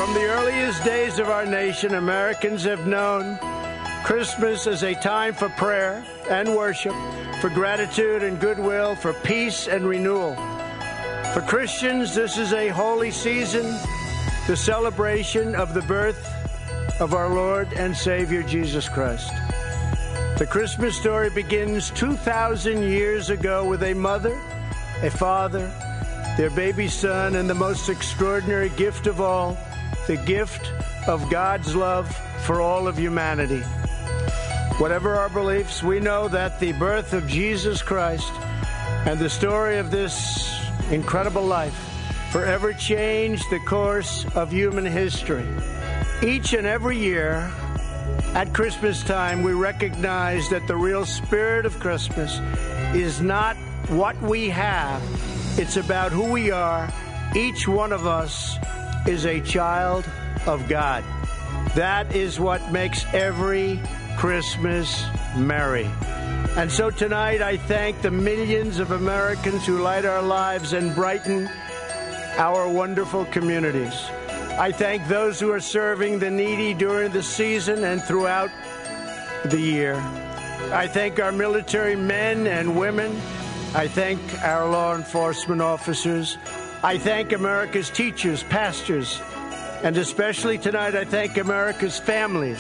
From the earliest days of our nation, Americans have known Christmas as a time for prayer and worship, for gratitude and goodwill, for peace and renewal. For Christians, this is a holy season, the celebration of the birth of our Lord and Savior Jesus Christ. The Christmas story begins 2,000 years ago with a mother, a father, their baby son, and the most extraordinary gift of all, the gift of God's love for all of humanity. Whatever our beliefs, we know that the birth of Jesus Christ and the story of this incredible life forever changed the course of human history. Each and every year, at Christmas time, we recognize that the real spirit of Christmas is not what we have, it's about who we are. Each one of us is a child of God. That is what makes every Christmas merry. And so tonight I thank the millions of Americans who light our lives and brighten our wonderful communities. I thank those who are serving the needy during the season and throughout the year. I thank our military men and women. I thank our law enforcement officers. I thank America's teachers, pastors, and especially tonight I thank America's families.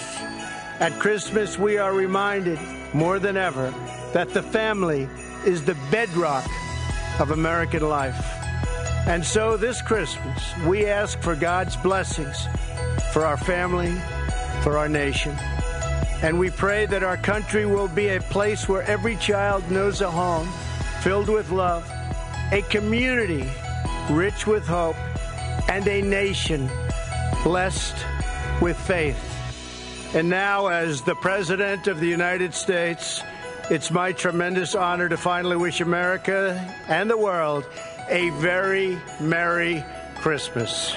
At Christmas, we are reminded more than ever that the family is the bedrock of American life. And so this Christmas, we ask for God's blessings for our family, for our nation. And we pray that our country will be a place where every child knows a home filled with love, a community rich with hope, and a nation blessed with faith. And now, as the President of the United States, it's my tremendous honor to finally wish America and the world a very Merry Christmas.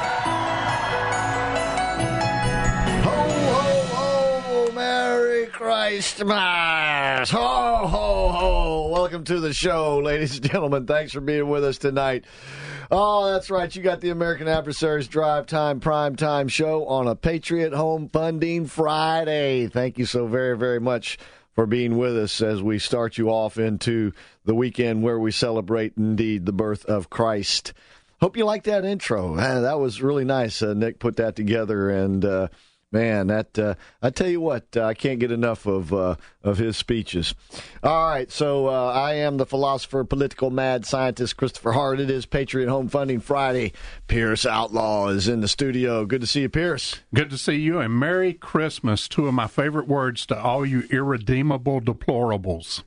Ho, ho, ho, Merry Christmas. Ho, ho, ho. Welcome to the show, ladies and gentlemen. Thanks for being with us tonight. Oh, that's right. You got the American Adversaries Drive Time Prime Time show on a Patriot Home Funding Friday. Thank you so very, very much for being with us as we start you off into the weekend where we celebrate, indeed, the birth of Christ. Hope you like that intro. That was really nice. Nick put that together, and man, that I tell you what, I can't get enough of his speeches. All right, so I am the philosopher, political mad scientist, Christopher Hart. It is Patriot Home Funding Friday. Pierce Outlaw is in the studio. Good to see you, Pierce. Good to see you, and Merry Christmas, two of my favorite words to all you irredeemable deplorables.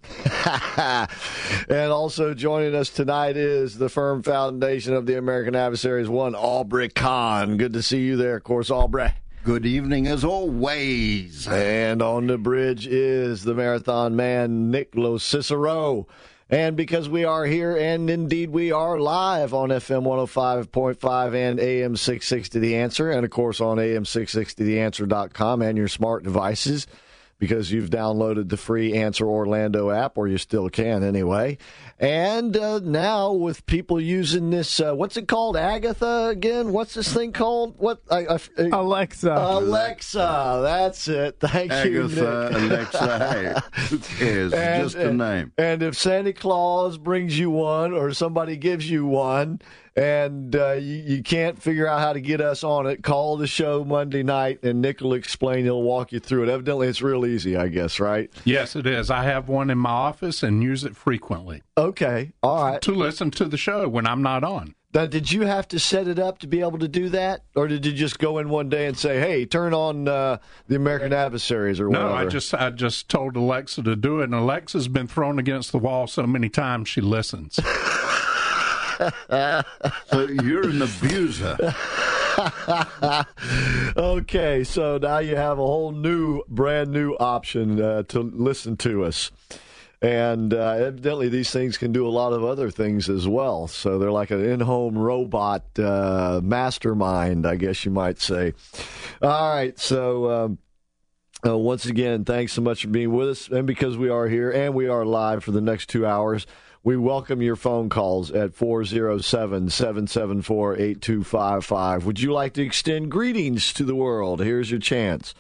And also joining us tonight is the firm foundation of the American Adversaries, one Aubrey Kahn. Good to see you there, of course, Aubrey. Good evening, as always. And on the bridge is the marathon man, Nicholas Cicero. And because we are here, and indeed we are live on FM 105.5 and AM 660 The Answer, and of course on AM660theanswer.com and your smart devices, because you've downloaded the free Answer Orlando app, or you still can anyway. And now with people using this, what's it called, Agatha, again? What's this thing called? Alexa. Alexa, that's it. Thank you, Nick. Alexa, hey, who cares? Just a name. And if Santa Claus brings you one, or somebody gives you one, and you can't figure out how to get us on it, call the show Monday night, and Nick will explain. He'll walk you through it. Evidently, it's real easy, I guess, right? Yes, it is. I have one in my office and use it frequently. Okay, all right. To listen to the show when I'm not on. Now, did you have to set it up to be able to do that? Or did you just go in one day and say, hey, turn on the American Adversaries or whatever? No, I just told Alexa to do it, and Alexa's been thrown against the wall so many times she listens. So you're an abuser. Okay, so now you have a whole brand new option to listen to us. And evidently these things can do a lot of other things as well. So they're like an in-home robot mastermind, I guess you might say. All right, so once again, thanks so much for being with us. And because we are here and we are live for the next 2 hours, We welcome your phone calls at 407-774-8255. Would you like to extend greetings to the world? Here's your chance.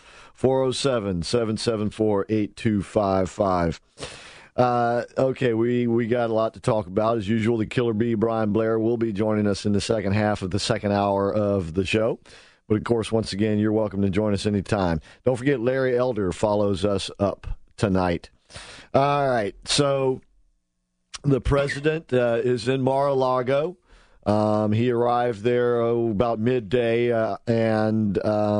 407-774-8255. Okay, we got a lot to talk about. As usual, the Killer Bee, Brian Blair, will be joining us in the second half of the second hour of the show. But, of course, once again, you're welcome to join us anytime. Don't forget, Larry Elder follows us up tonight. All right, so the president is in Mar-a-Lago. He arrived there about midday and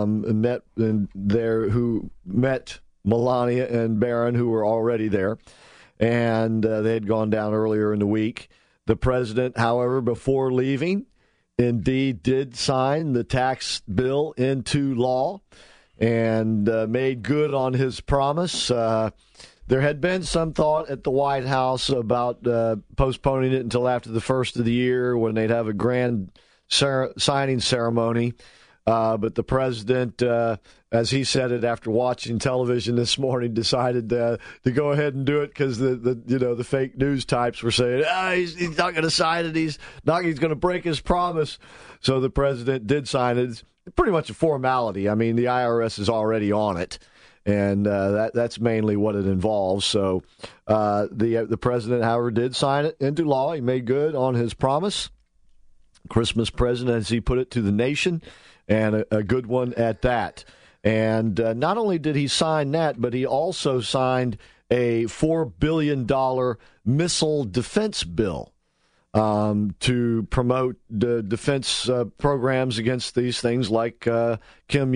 met Melania and Barron, who were already there, and they had gone down earlier in the week. The president, however, before leaving, indeed did sign the tax bill into law and made good on his promise. There had been some thought at the White House about postponing it until after the first of the year when they'd have a grand signing ceremony. But the president, as he said it after watching television this morning, decided to go ahead and do it because the fake news types were saying he's not going to sign it. He's going to break his promise. So the president did sign it. It's pretty much a formality. I mean, the IRS is already on it, and that's mainly what it involves. So the president, however, did sign it into law. He made good on his promise. Christmas present, as he put it, to the nation. And a good one at that. And not only did he sign that, but he also signed a $4 billion missile defense bill to promote the defense programs against these things like Kim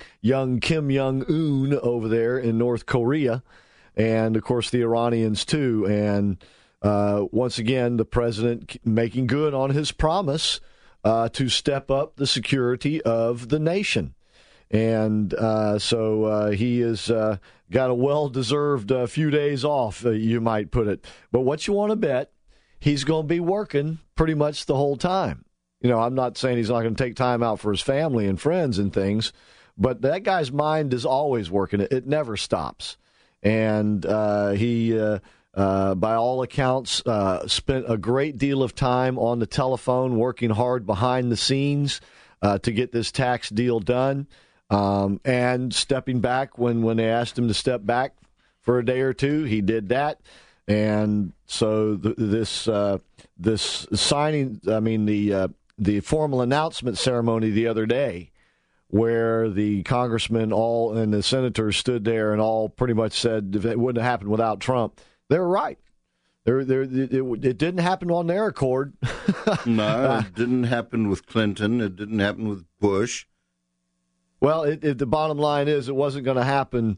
Jong-un over there in North Korea, and, of course, the Iranians, too. And once again, the president making good on his promise to step up the security of the nation. And so he has got a well-deserved few days off, you might put it. But what you want to bet, he's going to be working pretty much the whole time. I'm not saying he's not going to take time out for his family and friends and things, but that guy's mind is always working. It never stops. And he... by all accounts, spent a great deal of time on the telephone working hard behind the scenes to get this tax deal done, and stepping back when they asked him to step back for a day or two. He did that. And so this signing, the formal announcement ceremony the other day, where the congressmen all and the senators stood there and all pretty much said if it wouldn't have happened without Trump. They were right. It didn't happen on their accord. No, it didn't happen with Clinton. It didn't happen with Bush. Well, the bottom line is it wasn't going to happen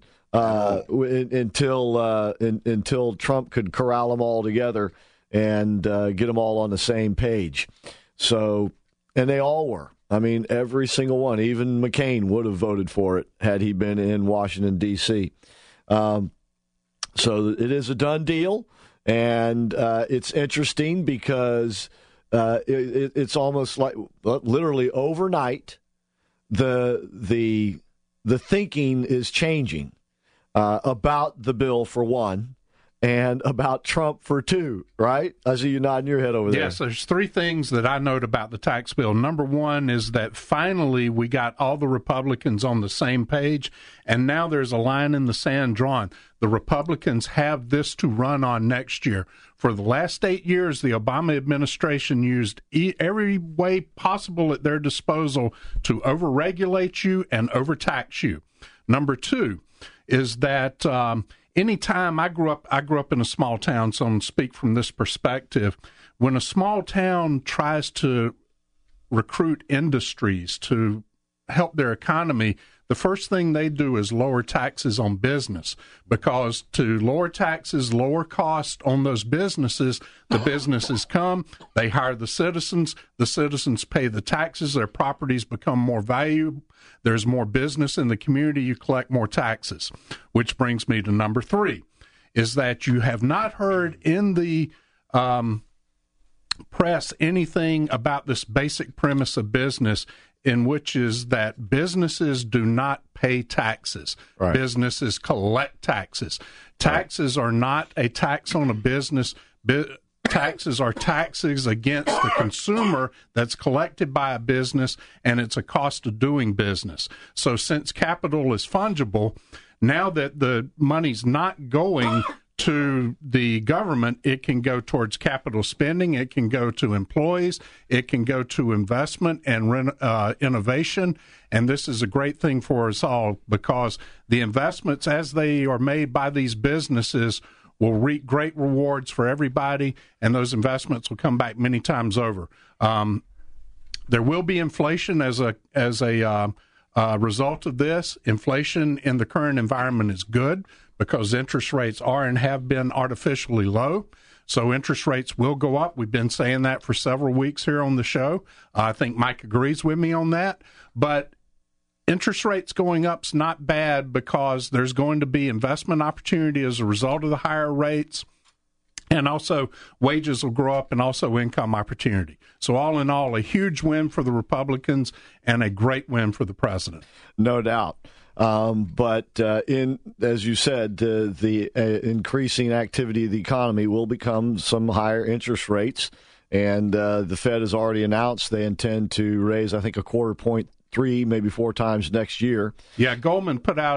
until Trump could corral them all together and get them all on the same page. So, and they all were. I mean, every single one. Even McCain would have voted for it had he been in Washington, D.C. So it is a done deal, and it's interesting because it's almost like literally overnight the thinking is changing about the bill for one, and about Trump for two, right? I see you nodding your head over there. Yes, there's three things that I note about the tax bill. Number one is that finally we got all the Republicans on the same page, and now there's a line in the sand drawn. The Republicans have this to run on next year. For the last 8 years, the Obama administration used every way possible at their disposal to overregulate you and overtax you. Number two is that anytime I grew up in a small town, so I'm going to speak from this perspective. When a small town tries to recruit industries to help their economy, the first thing they do is lower taxes on business, because to lower taxes, lower cost on those businesses, the businesses come, they hire the citizens pay the taxes, their properties become more valuable, there's more business in the community, you collect more taxes. Which brings me to number three, is that you have not heard in the press anything about this basic premise of business, in which is that businesses do not pay taxes. Right. Businesses collect taxes. Taxes are not a tax on a business. taxes are taxes against the consumer that's collected by a business, and it's a cost of doing business. So since capital is fungible, now that the money's not going to the government, it can go towards capital spending, it can go to employees, it can go to investment and innovation, and this is a great thing for us all because the investments as they are made by these businesses will reap great rewards for everybody, and those investments will come back many times over. There will be inflation as a result of this. Inflation in the current environment is good because interest rates are and have been artificially low. So interest rates will go up. We've been saying that for several weeks here on the show. I think Mike agrees with me on that. But interest rates going up is not bad because there's going to be investment opportunity as a result of the higher rates. And also wages will grow up and also income opportunity. So all in all, a huge win for the Republicans and a great win for the president. No doubt. But as you said, the increasing activity of the economy will become some higher interest rates. And the Fed has already announced they intend to raise, I think, 0.25 point, 3, maybe 4 times next year. Yeah, Goldman put out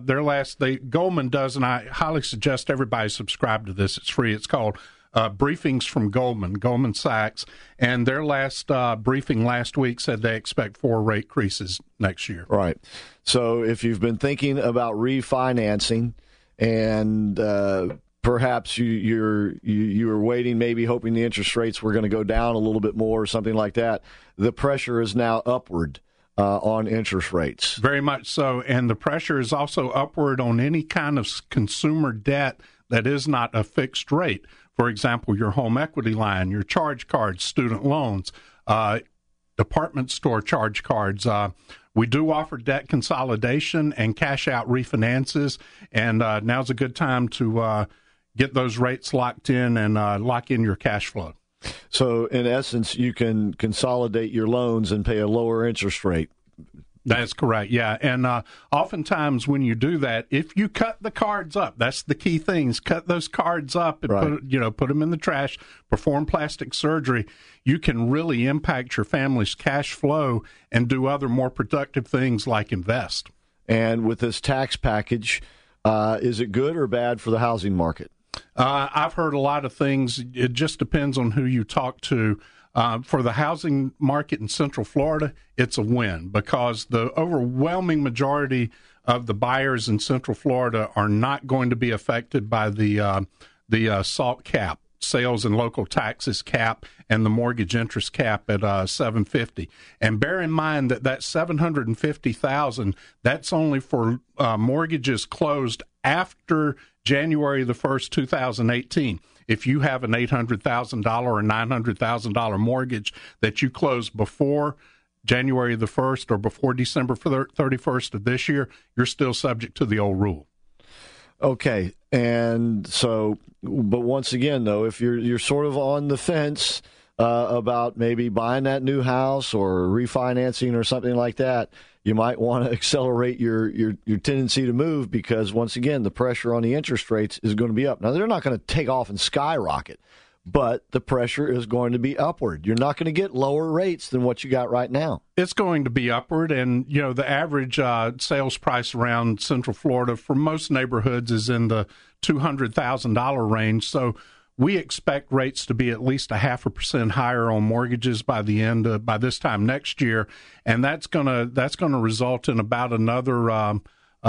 Goldman does, and I highly suggest everybody subscribe to this. It's free. It's called Briefings from Goldman Sachs, and their last briefing last week said they expect 4 rate increases next year. Right. So if you've been thinking about refinancing and perhaps you were waiting, maybe hoping the interest rates were going to go down a little bit more or something like that, the pressure is now upward on interest rates. Very much so, and the pressure is also upward on any kind of consumer debt that is not a fixed rate. For example, your home equity line, your charge cards, student loans, department store charge cards. We do offer debt consolidation and cash out refinances, and now's a good time to get those rates locked in and lock in your cash flow. So, in essence, you can consolidate your loans and pay a lower interest rate. That's correct, yeah. And oftentimes when you do that, if you cut the cards up, that's the key things, cut those cards up and put them in the trash, perform plastic surgery, you can really impact your family's cash flow and do other more productive things like invest. And with this tax package, is it good or bad for the housing market? I've heard a lot of things. It just depends on who you talk to. For the housing market in Central Florida, it's a win because the overwhelming majority of the buyers in Central Florida are not going to be affected by the SALT cap, sales and local taxes cap, and the mortgage interest cap at $750. And bear in mind that $750,000, that's only for mortgages closed after January the 1st, 2018. If you have an $800,000 or $900,000 mortgage that you close before January the 1st or before December 31st of this year, you're still subject to the old rule. Okay, and so, but once again, though, if you're sort of on the fence about maybe buying that new house or refinancing or something like that, you might want to accelerate your tendency to move because, once again, the pressure on the interest rates is going to be up. Now, they're not going to take off and skyrocket, but the pressure is going to be upward. You're not going to get lower rates than what you got right now. It's going to be upward, and, the average sales price around Central Florida for most neighborhoods is in the $200,000 range, so we expect rates to be at least 0.5% higher on mortgages by this time next year, and that's gonna result in about another $80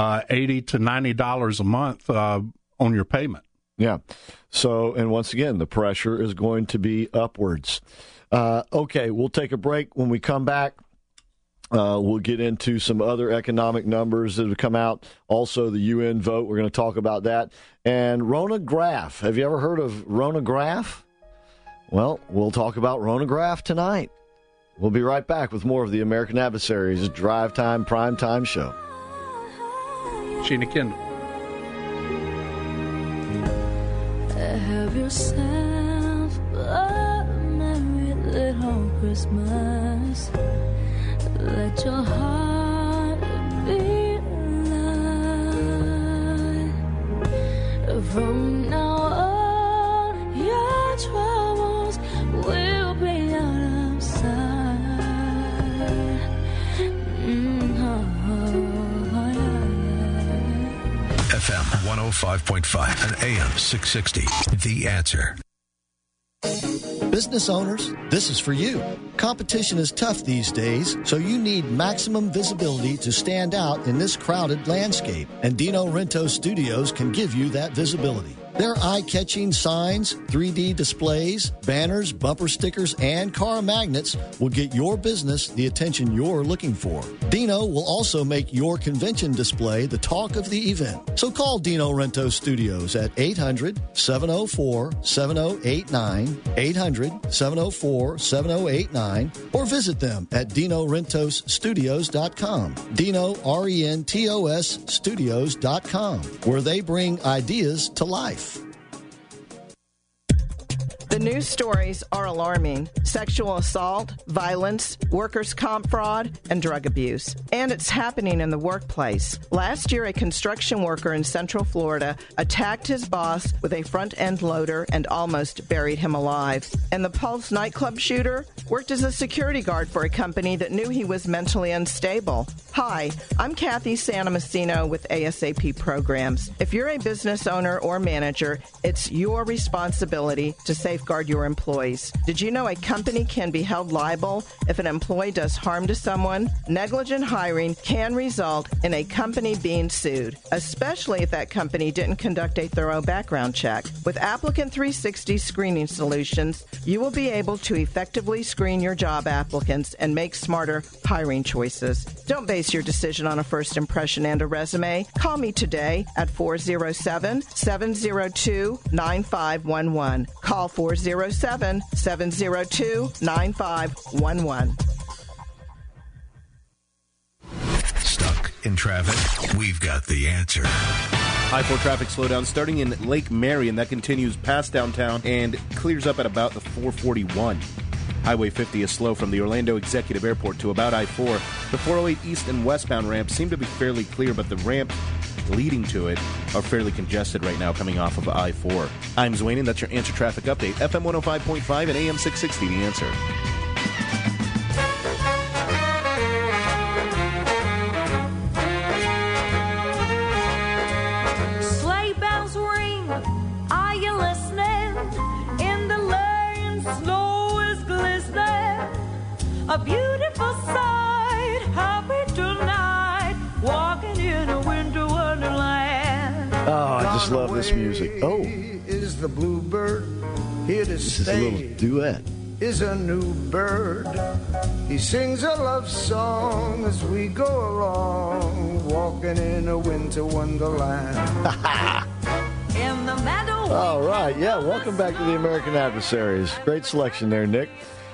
to $90 a month on your payment. Yeah. So, and once again, the pressure is going to be upwards. Okay, we'll take a break. When we come back, we'll get into some other economic numbers that have come out. Also, the UN vote. We're going to talk about that. And Rona Graf. Have you ever heard of Rona Graf? Well, we'll talk about Rona Graf tonight. We'll be right back with more of the American Adversaries Drive Time Prime Time Show. Sheena Kendall. Have yourself a merry little Christmas. Let your heart be light. From now on, your trouble FM 105.5 and AM 660. The Answer. Business owners, this is for you. Competition is tough these days, so you need maximum visibility to stand out in this crowded landscape. And Dino Rento Studios can give you that visibility. Their eye-catching signs, 3D displays, banners, bumper stickers, and car magnets will get your business the attention you're looking for. Dino will also make your convention display the talk of the event. So call Dino Rento Studios at 800-704-7089, 800-704-7089, or visit them at DinoRentosStudios.com. Dino, R-E-N-T-O-S, Studios.com, where they bring ideas to life. The news stories are alarming. Sexual assault, violence, workers' comp fraud, and drug abuse. And it's happening in the workplace. Last year, a construction worker in Central Florida attacked his boss with a front-end loader and almost buried him alive. And the Pulse nightclub shooter worked as a security guard for a company that knew he was mentally unstable. Hi, I'm Kathy Santomassino with ASAP Programs. If you're a business owner or manager, it's your responsibility to safeguard your employees. Did you know a company can be held liable if an employee does harm to someone? Negligent hiring can result in a company being sued, especially if that company didn't conduct a thorough background check. With Applicant 360 screening solutions, you will be able to effectively screen your job applicants and make smarter hiring choices. Don't base your decision on a first impression and a resume. Call me today at 407-702-9511. Call 407-702-9511. Stuck in traffic? We've got the answer. I-4 traffic slowdown starting in Lake Marion. That continues past downtown and clears up at about the 441. Highway 50 is slow from the Orlando Executive Airport to about I-4. The 408 east and westbound ramps seem to be fairly clear, but the ramps leading to it are fairly congested right now coming off of I-4. I'm Zwayne, that's your Answer Traffic Update. FM 105.5 and AM 660, The Answer. Sleigh bells ring, are you listening? In the lane, snow is glistening. A beautiful sight, happy tonight, walking in a winter wonderland. Oh, I just love this music. Oh, Is the bluebird here to this is a little stay? duet. Is a new bird. He sings a love song as we go along, walking in a winter wonderland. In the meadow. All right, yeah, welcome back to the American Adversaries. Great selection there, Nick.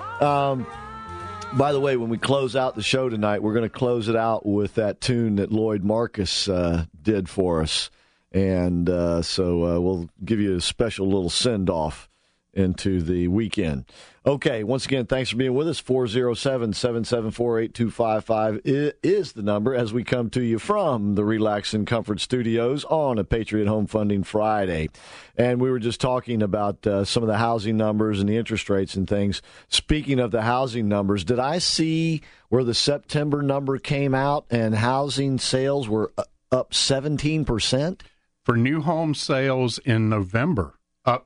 By the way, when we close out the show tonight, we're going to close it out with that tune that Lloyd Marcus did for us. And so we'll give you a special little send-off into the weekend. Okay, once again, thanks for being with us. 407-774-8255 is the number as we come to you from the Relax and Comfort Studios on a Patriot Home Funding Friday. And we were just talking about some of the housing numbers and the interest rates and things. Speaking of the housing numbers, did I see where the September number came out and housing sales were up 17%? For new home sales in November, up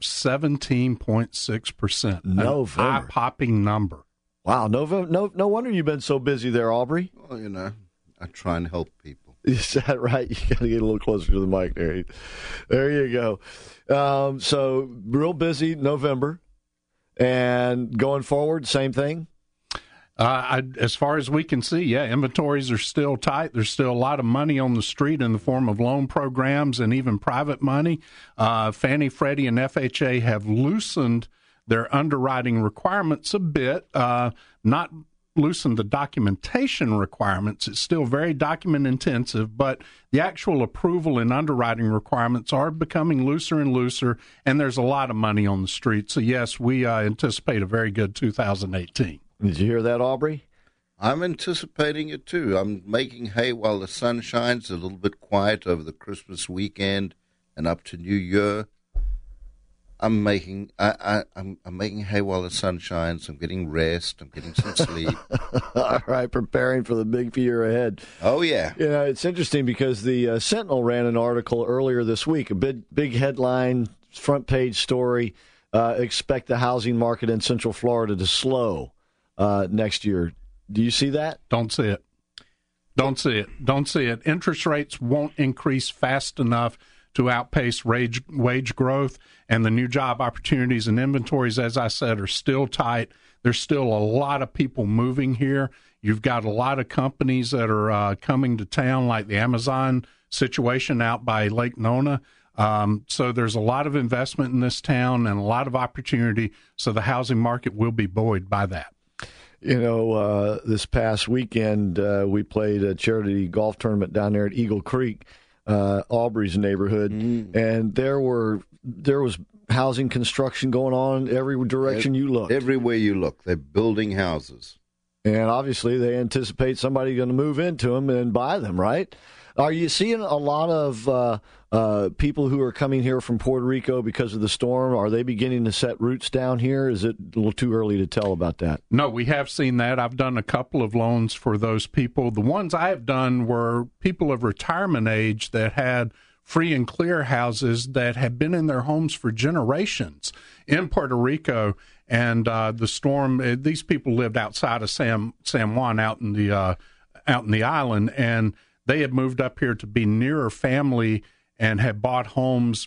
17.6%. November. An eye-popping number. Wow, no wonder you've been so busy there, Aubrey. Well, you know, I try and help people. Is that right? You got to get a little closer to the mic there. There you go. So real busy November. And going forward, same thing? As far as we can see, yeah, inventories are still tight. There's still a lot of money on the street in the form of loan programs and even private money. Fannie, Freddie, and FHA have loosened their underwriting requirements a bit, not loosened the documentation requirements. It's still very document intensive, but the actual approval and underwriting requirements are becoming looser and looser, and there's a lot of money on the street. So, yes, we anticipate a very good 2018. Did you hear that, Aubrey? I'm anticipating it, too. I'm making hay while the sun shines, a little bit quiet over the Christmas weekend and up to New Year. I'm making hay while the sun shines. I'm getting rest. I'm getting some sleep. All right, preparing for the big year ahead. Oh, yeah. You know, it's interesting because the Sentinel ran an article earlier this week, a big headline, front page story, expect the housing market in Central Florida to slow next year. Do you see that? Don't see it. Don't see it. Interest rates won't increase fast enough to outpace wage growth, and the new job opportunities and inventories, as I said, are still tight. There's still a lot of people moving here. You've got a lot of companies that are coming to town, like the Amazon situation out by Lake Nona. So there's a lot of investment in this town and a lot of opportunity, so the housing market will be buoyed by that. You know, this past weekend, we played a charity golf tournament down there at Eagle Creek, Aubrey's neighborhood, and there was housing construction going on every direction you looked. Everywhere you look, they're building houses. And obviously they anticipate somebody going to move into them and buy them, right? Are you seeing a lot of people who are coming here from Puerto Rico because of the storm? Are they beginning to set roots down here? Is it a little too early to tell about that? No, we have seen that. I've done a couple of loans for those people. The ones I have done were people of retirement age that had free and clear houses that had been in their homes for generations in Puerto Rico. And the storm, these people lived outside of San Juan, out in the island, and they had moved up here to be nearer family and had bought homes,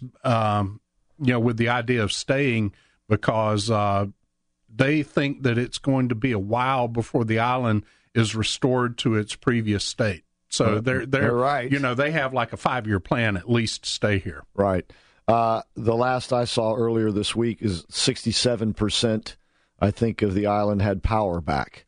with the idea of staying because they think that it's going to be a while before the island is restored to its previous state. So they're right. You know, they have like a 5-year plan at least to stay here. Right. The last I saw earlier this week is 67%, I think, of the island had power back.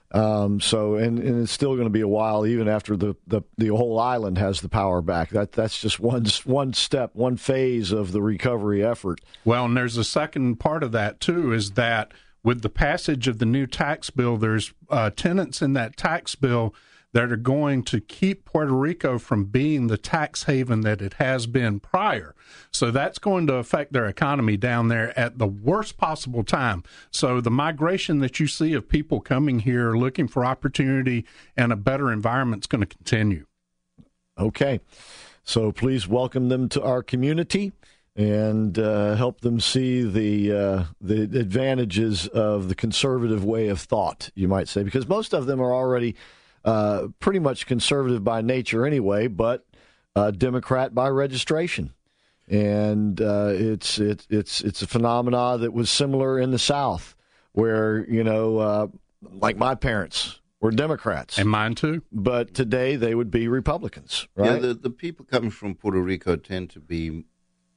So it's still going to be a while, even after the whole island has the power back. That's just one step, one phase of the recovery effort. Well, and there's a second part of that too, is that with the passage of the new tax bill, there's tenants in that tax bill that are going to keep Puerto Rico from being the tax haven that it has been prior. So that's going to affect their economy down there at the worst possible time. So the migration that you see of people coming here looking for opportunity and a better environment is going to continue. Okay. So please welcome them to our community and help them see the advantages of the conservative way of thought, you might say, because most of them are already pretty much conservative by nature anyway, but Democrat by registration. And it's a phenomena that was similar in the South, where, like my parents were Democrats. And mine too. But today they would be Republicans, right? Yeah, the people coming from Puerto Rico tend to be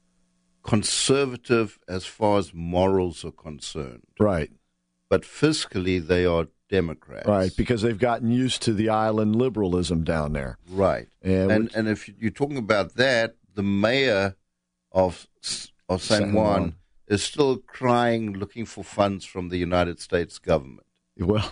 conservative as far as morals are concerned. Right. But fiscally, they are Democrats. Right, because they've gotten used to the island liberalism down there. Right. And if you're talking about that, the mayor of San Juan is still crying, looking for funds from the United States government. Well,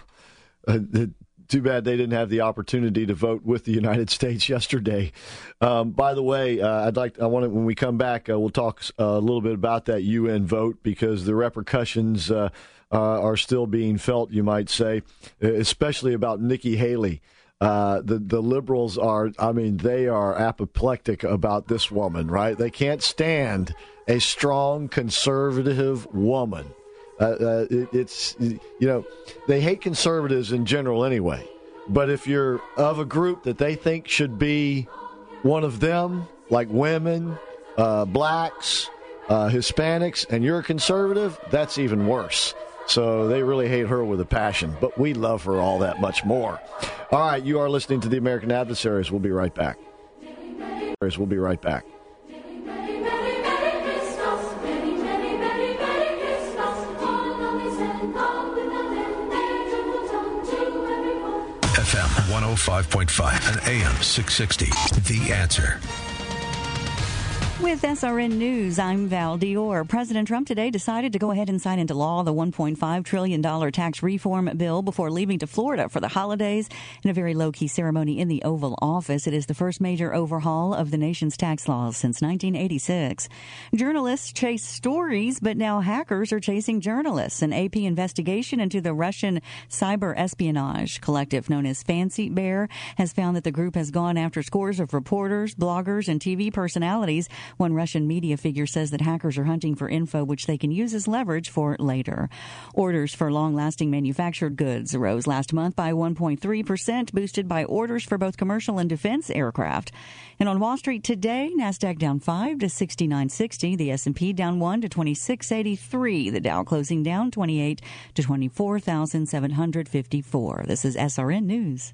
too bad they didn't have the opportunity to vote with the United States yesterday. By the way, when we come back, we'll talk a little bit about that UN vote, because the repercussions are still being felt, you might say, especially about Nikki Haley. The liberals they are apoplectic about this woman, right? They can't stand a strong conservative woman. They hate conservatives in general anyway. But if you're of a group that they think should be one of them, like women, blacks, Hispanics, and you're a conservative, that's even worse. So they really hate her with a passion, but we love her all that much more. All right, you are listening to The American Adversaries. We'll be right back. We'll be right back. FM 105.5 and AM 660. The Answer. With SRN News, I'm Val Dior. President Trump today decided to go ahead and sign into law the $1.5 trillion tax reform bill before leaving to Florida for the holidays in a very low-key ceremony in the Oval Office. It is the first major overhaul of the nation's tax laws since 1986. Journalists chase stories, but now hackers are chasing journalists. An AP investigation into the Russian cyber espionage collective known as Fancy Bear has found that the group has gone after scores of reporters, bloggers, and TV personalities. One Russian media figure says that hackers are hunting for info which they can use as leverage for later. Orders for long-lasting manufactured goods rose last month by 1.3%, boosted by orders for both commercial and defense aircraft. And on Wall Street today, NASDAQ down 5 to 69.60, the S&P down 1 to 26.83, the Dow closing down 28 to 24,754. This is SRN News.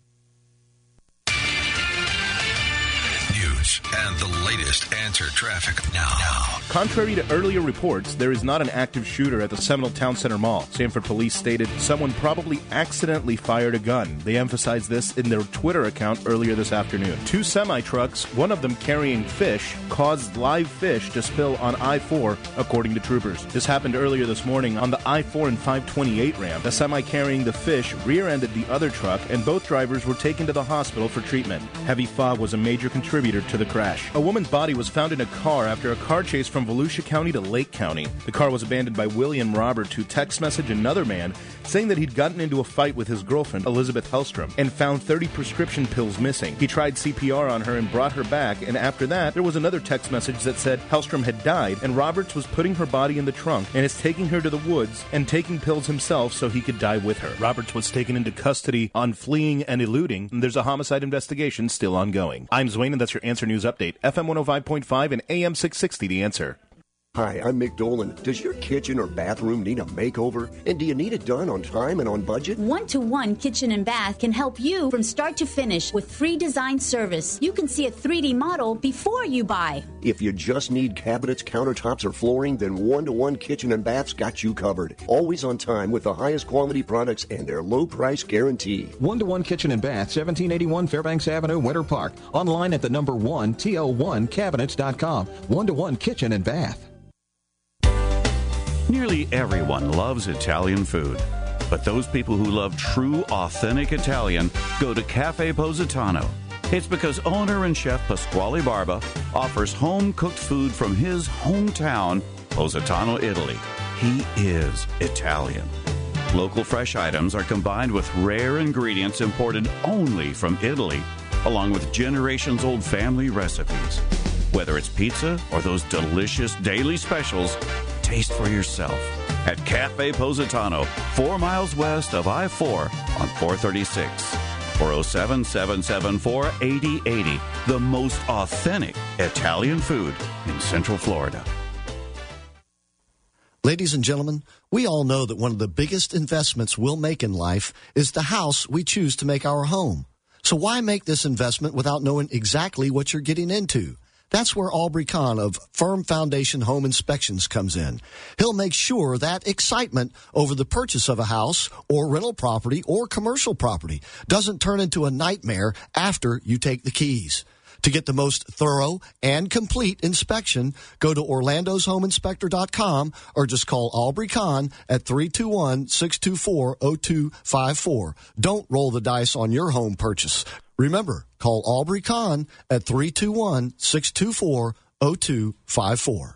And the latest Answer Traffic now. Contrary to earlier reports, there is not an active shooter at the Seminole Town Center Mall. Sanford police stated someone probably accidentally fired a gun. They emphasized this in their Twitter account earlier this afternoon. 2 semi-trucks, one of them carrying fish, caused live fish to spill on I-4, according to troopers. This happened earlier this morning on the I-4 and 528 ramp. The semi carrying the fish rear-ended the other truck, and both drivers were taken to the hospital for treatment. Heavy fog was a major contributor to the crash. A woman's body was found in a car after a car chase from Volusia County to Lake County. The car was abandoned by William Robert, who text messaged another man saying that he'd gotten into a fight with his girlfriend, Elizabeth Hellstrom, and found 30 prescription pills missing. He tried CPR on her and brought her back, and after that, there was another text message that said Hellstrom had died, and Roberts was putting her body in the trunk and is taking her to the woods and taking pills himself so he could die with her. Roberts was taken into custody on fleeing and eluding, and there's a homicide investigation still ongoing. I'm Zwane, and that's your Answer News Update. FM 105.5 and AM 660, The Answer. Hi, I'm Mick Dolan. Does your kitchen or bathroom need a makeover? And do you need it done on time and on budget? One-to-One Kitchen and Bath can help you from start to finish with free design service. You can see a 3D model before you buy. If you just need cabinets, countertops, or flooring, then One-to-One Kitchen and Bath's got you covered. Always on time with the highest quality products and their low price guarantee. One-to-One Kitchen and Bath, 1781 Fairbanks Avenue, Winter Park. Online at the number 1, TL1cabinets.com. One-to-One Kitchen and Bath. Nearly everyone loves Italian food, but those people who love true, authentic Italian go to Cafe Positano. It's because owner and chef Pasquale Barba offers home-cooked food from his hometown, Positano, Italy. He is Italian. Local fresh items are combined with rare ingredients imported only from Italy, along with generations-old family recipes. Whether it's pizza or those delicious daily specials, taste for yourself at Cafe Positano, 4 miles west of I-4 on 436. 407-774-8080. The most authentic Italian food in Central Florida. Ladies and gentlemen, we all know that one of the biggest investments we'll make in life is the house we choose to make our home. So why make this investment without knowing exactly what you're getting into? That's where Aubrey Kahn of Firm Foundation Home Inspections comes in. He'll make sure that excitement over the purchase of a house or rental property or commercial property doesn't turn into a nightmare after you take the keys. To get the most thorough and complete inspection, go to orlandoshomeinspector.com or just call Aubrey Kahn at 321-624-0254. Don't roll the dice on your home purchase. Remember, call Aubrey Kahn at 321-624-0254.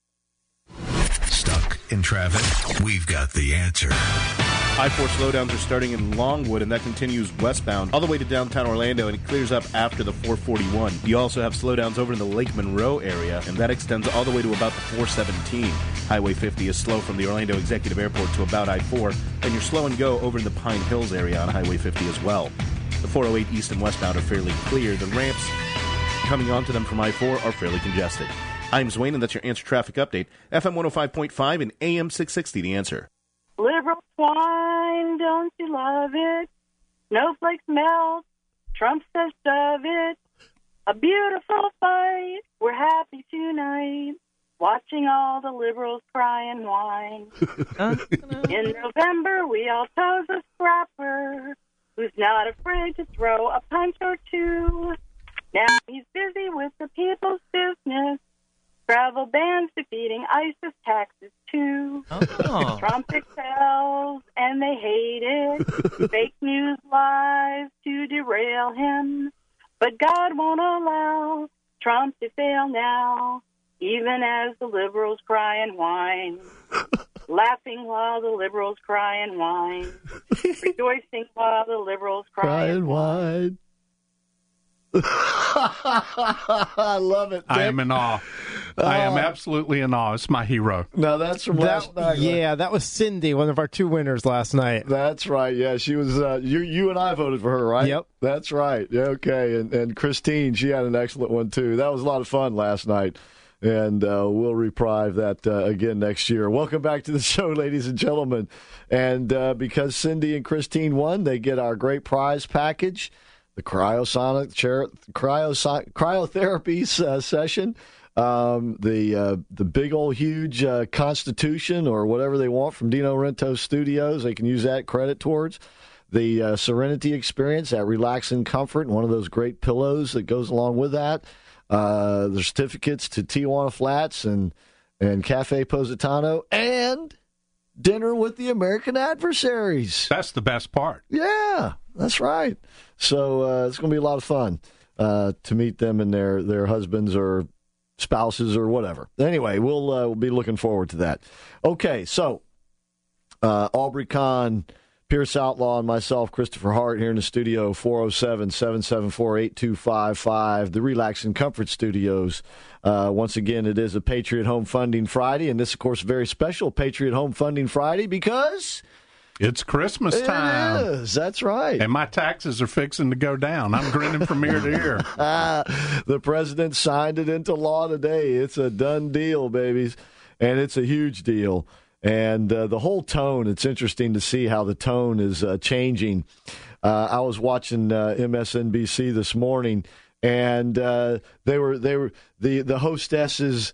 Stuck in traffic? We've got the answer. I-4 slowdowns are starting in Longwood, and that continues westbound all the way to downtown Orlando, and it clears up after the 441. You also have slowdowns over in the Lake Monroe area, and that extends all the way to about the 417. Highway 50 is slow from the Orlando Executive Airport to about I-4, and you're slow and go over in the Pine Hills area on Highway 50 as well. The 408 east and westbound are fairly clear. The ramps coming onto them from I-4 are fairly congested. I'm Zwane, and that's your Answer Traffic Update. FM 105.5 and AM 660, The Answer. Liberal swine, don't you love it? Snowflakes melt, Trump says shove it. A beautiful fight, we're happy tonight. Watching all the liberals cry and whine. In November, we all chose a scrapper who's not afraid to throw a punch or two. Now he's busy with the people's business, Travel bans defeating ISIS taxes too. Oh. Trump excels and they hate it. Fake news lies to derail him. But God won't allow Trump to fail now, even as the liberals cry and whine. Laughing while the liberals cry and whine. Rejoicing while the liberals cry and whine. I love it, Dick. I am in awe. I am absolutely in awe. It's my hero. No, that's from last night. Yeah, that was Cindy, one of our 2 winners last night. That's right. Yeah, she was. You and I voted for her, right? Yep. That's right. Yeah, okay. And Christine, she had an excellent one too. That was a lot of fun last night. And we'll reprise that again next year. Welcome back to the show, ladies and gentlemen. And because Cindy and Christine won, they get our great prize package, the cryotherapy session, the big old huge Constitution or whatever they want from Dino Rento Studios. They can use that credit towards the Serenity Experience, that relaxing comfort, and one of those great pillows that goes along with that. The certificates to Tijuana Flats and Cafe Positano, and dinner with the American Adversaries. That's the best part. Yeah, that's right. So it's going to be a lot of fun to meet them and their husbands or spouses or whatever. Anyway, we'll be looking forward to that. Okay, so Aubrey Kahn, Pierce Outlaw, and myself, Christopher Hart, here in the studio, 407-774-8255, the Relax and Comfort Studios. Once again, it is a Patriot Home Funding Friday, and this, of course, a very special Patriot Home Funding Friday because it's Christmas time. It is. That's right. And my taxes are fixing to go down. I'm grinning from ear to ear. The president signed it into law today. It's a done deal, babies, and it's a huge deal. And the whole tone, it's interesting to see how the tone is changing. I was watching MSNBC this morning, and the hostesses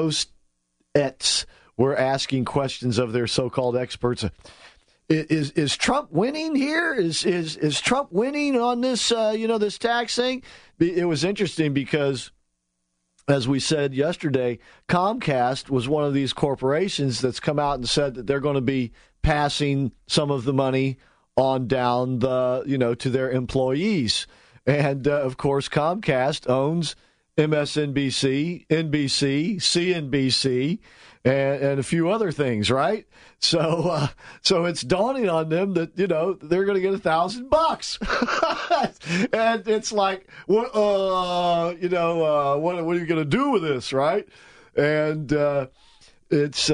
were asking questions of their so-called experts. Is Trump winning here? Is Trump winning on this this tax thing? It was interesting because, as we said yesterday, Comcast was one of these corporations that's come out and said that they're going to be passing some of the money on down to their employees. And, of course, Comcast owns MSNBC, NBC, CNBC, and a few other things, right? So it's dawning on them that, they're going to get $1,000. And it's like, what are you going to do with this, right? And it's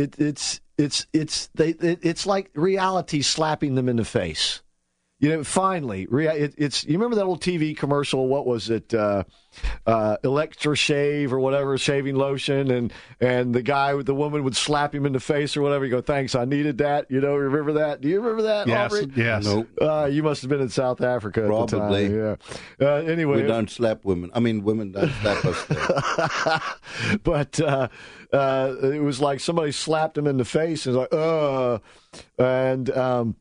like reality slapping them in the face. Finally, you remember that old TV commercial? What was it? Electra Shave or whatever, shaving lotion, and the woman would slap him in the face or whatever. You go, thanks, I needed that. Remember that? Do you remember that? Yes, Aubrey? yes. Nope. You must have been in South Africa at Probably. the time. Yeah. Anyway, we don't slap women. I mean, women don't slap us there. But it was like somebody slapped him in the face and was like,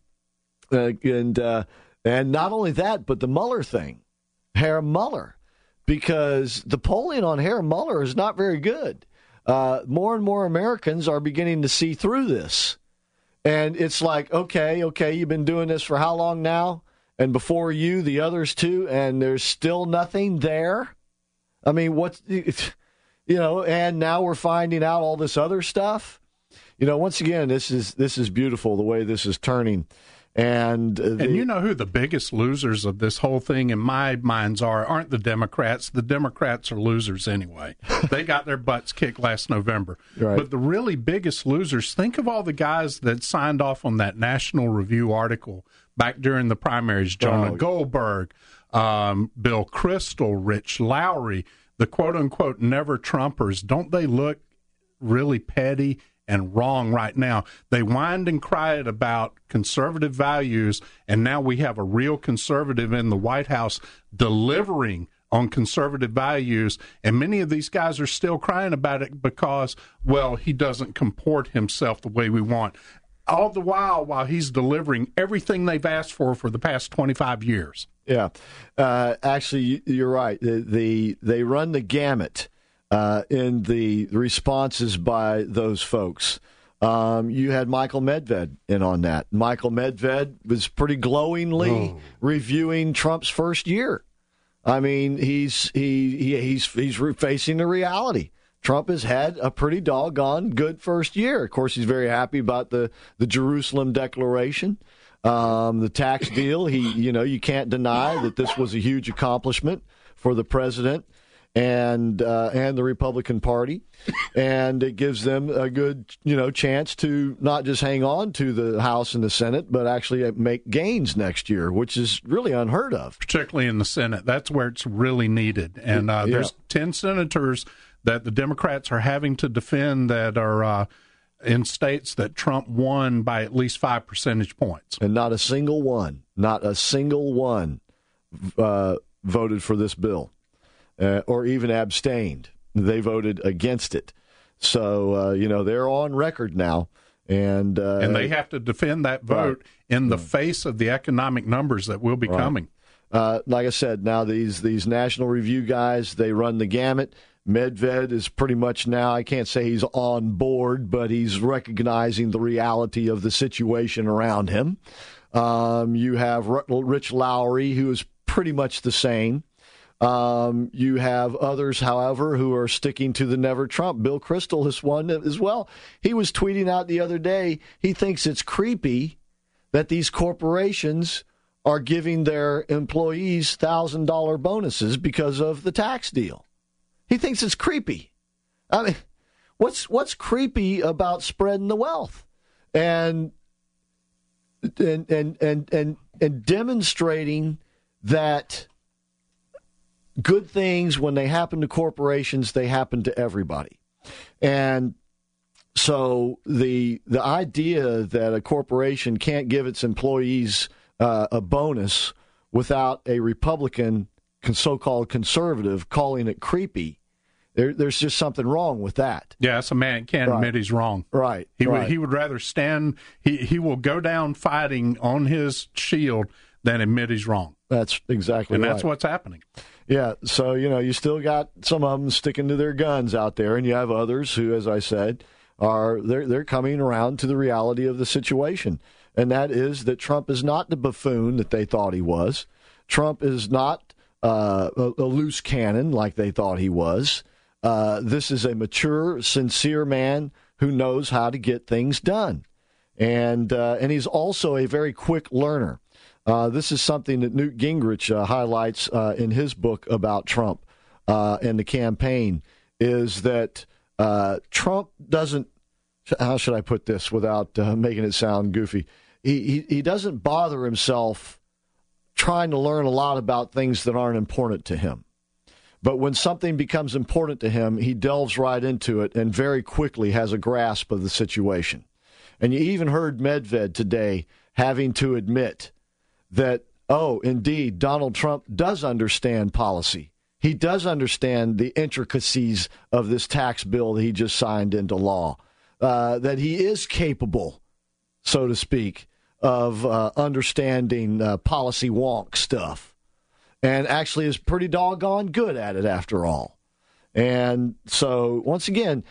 and not only that, but the Mueller thing, Herr Mueller, because the polling on Herr Mueller is not very good. More and more Americans are beginning to see through this. And it's like, okay, you've been doing this for how long now? And before you, the others too, and there's still nothing there? I mean, and now we're finding out all this other stuff. Once again, this is beautiful, the way this is turning. And you know who the biggest losers of this whole thing in my minds aren't the Democrats. The Democrats are losers anyway. They got their butts kicked last November. Right. But the really biggest losers, think of all the guys that signed off on that National Review article back during the primaries. Jonah Goldberg, Bill Kristol, Rich Lowry, the quote-unquote never-Trumpers. Don't they look really petty and wrong right now? They whined and cried about conservative values, and now we have a real conservative in the White House delivering on conservative values, and many of these guys are still crying about it because, well, he doesn't comport himself the way we want. All the while he's delivering everything they've asked for the past 25 years. Yeah. Actually, you're right. They run the gamut. in the responses by those folks. You had Michael Medved in on that. Michael Medved was pretty glowingly reviewing Trump's first year. I mean, he's facing the reality. Trump has had a pretty doggone good first year. Of course, he's very happy about the Jerusalem Declaration, the tax deal. You can't deny that this was a huge accomplishment for the president and the Republican Party, and it gives them a good chance to not just hang on to the House and the Senate, but actually make gains next year, which is really unheard of. Particularly in the Senate, that's where it's really needed. And there's 10 senators that the Democrats are having to defend that are in states that Trump won by at least 5 percentage points, and not a single one voted for this bill. Or even abstained. They voted against it. So, they're on record now. And they have to defend that vote in the face of the economic numbers that will be coming. Like I said, now these National Review guys, they run the gamut. Medved is pretty much now, I can't say he's on board, but he's recognizing the reality of the situation around him. You have Rich Lowry, who is pretty much the same. You have others, however, who are sticking to the never Trump. Bill Kristol is one as well. He was tweeting out the other day, he thinks it's creepy that these corporations are giving their employees $1,000 bonuses because of the tax deal. He thinks it's creepy. I mean, what's creepy about spreading the wealth and demonstrating that good things, when they happen to corporations, they happen to everybody. And so the idea that a corporation can't give its employees a bonus without a Republican, so-called conservative, calling it creepy, there's just something wrong with that. Yes, a man can't admit he's wrong. Right. He would rather stand, he will go down fighting on his shield than admit he's wrong. That's exactly right. And that's what's happening. Yeah, so, you still got some of them sticking to their guns out there, and you have others who, as I said, they're coming around to the reality of the situation, and that is that Trump is not the buffoon that they thought he was. Trump is not a loose cannon like they thought he was. This is a mature, sincere man who knows how to get things done, and he's also a very quick learner. This is something that Newt Gingrich highlights in his book about Trump and the campaign, is that Trump doesn't, how should I put this without making it sound goofy? He doesn't bother himself trying to learn a lot about things that aren't important to him. But when something becomes important to him, he delves right into it and very quickly has a grasp of the situation. And you even heard Medved today having to admit that, indeed, Donald Trump does understand policy. He does understand the intricacies of this tax bill that he just signed into law, that he is capable, so to speak, of understanding policy wonk stuff, and actually is pretty doggone good at it after all. And so, once again,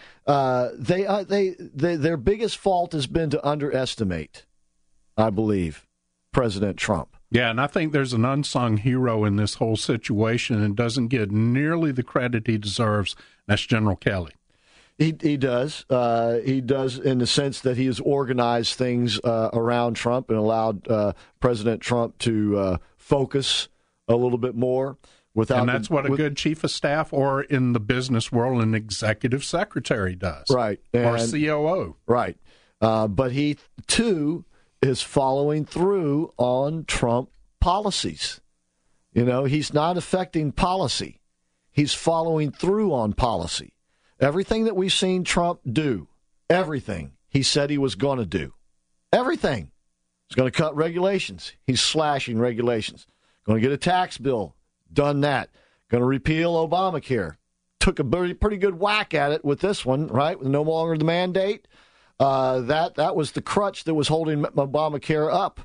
their biggest fault has been to underestimate, I believe, President Trump. Yeah, and I think there's an unsung hero in this whole situation and doesn't get nearly the credit he deserves. That's General Kelly. He does. He does in the sense that he has organized things around Trump and allowed President Trump to focus a little bit more. And that's what a good chief of staff, or in the business world, an executive secretary does. Right. Or COO. Right. But he, too, is following through on Trump policies. He's not affecting policy. He's following through on policy. Everything that we've seen Trump do, everything he said he was going to do, everything. He's going to cut regulations. He's slashing regulations. Going to get a tax bill. Done that. Going to repeal Obamacare. Took a pretty good whack at it with this one, right? With no longer the mandate. That was the crutch that was holding Obamacare up.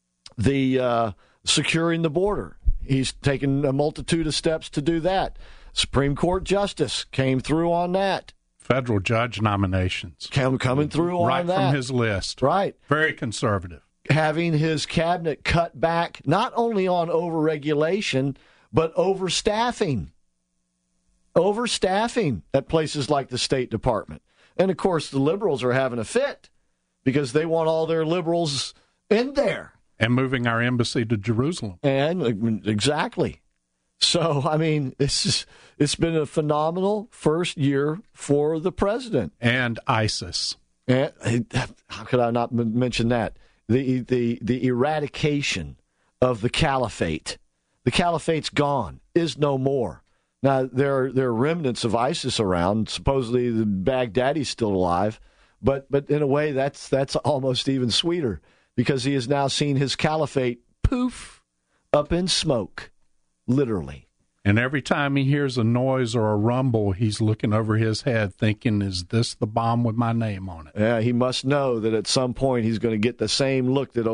The securing the border. He's taken a multitude of steps to do that. Supreme Court justice came through on that. Federal judge nominations. Coming through on that. Right from his list. Right. Very conservative. Having his cabinet cut back not only on overregulation, but overstaffing. Overstaffing at places like the State Department. And, of course, the liberals are having a fit because they want all their liberals in there. And moving our embassy to Jerusalem. And exactly. So, I mean, it's been a phenomenal first year for the president. And ISIS. And how could I not mention that? The eradication of the caliphate. The caliphate's gone, is no more. Now, there are remnants of ISIS around. Supposedly the Baghdadi's still alive. But in a way, that's almost even sweeter because he has now seen his caliphate poof up in smoke. Literally. And every time he hears a noise or a rumble, he's looking over his head thinking, is this the bomb with my name on it? Yeah, he must know that at some point he's going to get the same look that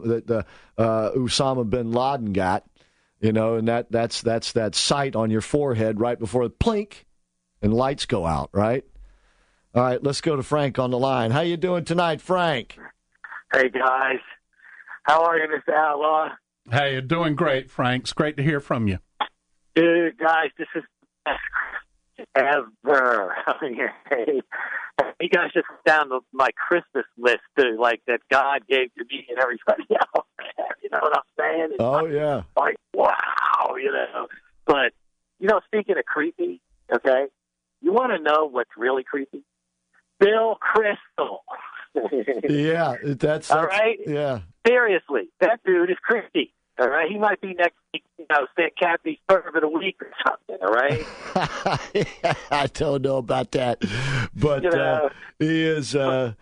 Osama bin Laden got, and that's that sight on your forehead right before the plink and lights go out, right? All right, let's go to Frank on the line. How you doing tonight, Frank? Hey, guys. How are you, Mr. Outlaw? Hey, you're doing great, Frank. It's great to hear from you. Dude, guys, this is the best ever. Hey, you guys just down my Christmas list, too, like that God gave to me and everybody else. You know what I'm saying? It's yeah. Like, wow, But, speaking of creepy, okay, you want to know what's really creepy? Bill Kristol. Yeah, that's all right. Yeah, seriously, that dude is creepy. All right, he might be next week, St. Kathy's Serve of the Week or something. All right. I don't know about that, but he is.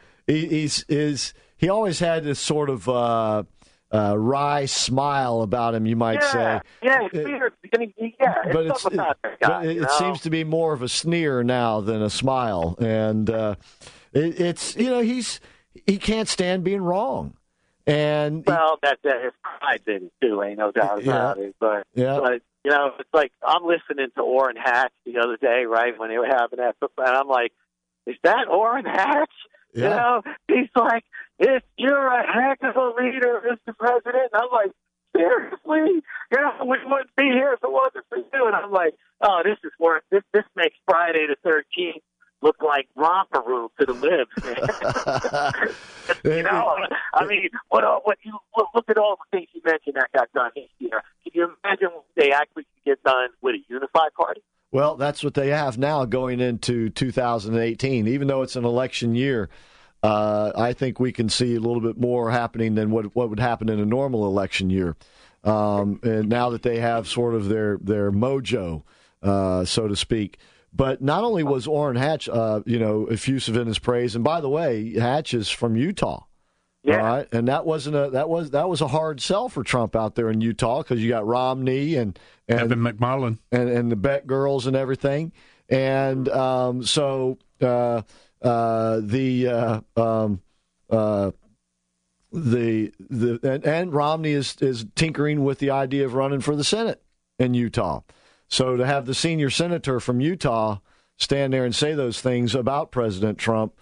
He always had this sort of wry smile about him. You might say. Yeah, it's weird. But it seems to be more of a sneer now than a smile, and he can't stand being wrong. And that's his pride's in it too, ain't no doubt about it. But it's like I'm listening to Orrin Hatch the other day, right, when they were having that, and I'm like, is that Orrin Hatch? Yeah. He's like, you're a heck of a leader, Mr. President. And I'm like, seriously? We wouldn't be here if it wasn't for you. And I'm like, oh, this is worth this makes Friday the 13th look like romper room to the libs, man. I mean, what you look at all the things you mentioned that got done this year. Can you imagine what they actually could get done with a unified party? Well, that's what they have now going into 2018. Even though it's an election year, I think we can see a little bit more happening than what would happen in a normal election year. And now that they have sort of their mojo, so to speak. But not only was Orrin Hatch, effusive in his praise, and by the way, Hatch is from Utah. Yeah. All right? And that was a hard sell for Trump out there in Utah because you got Romney and Evan McMullin and the Beck girls and everything, and and Romney is tinkering with the idea of running for the Senate in Utah. So to have the senior senator from Utah stand there and say those things about President Trump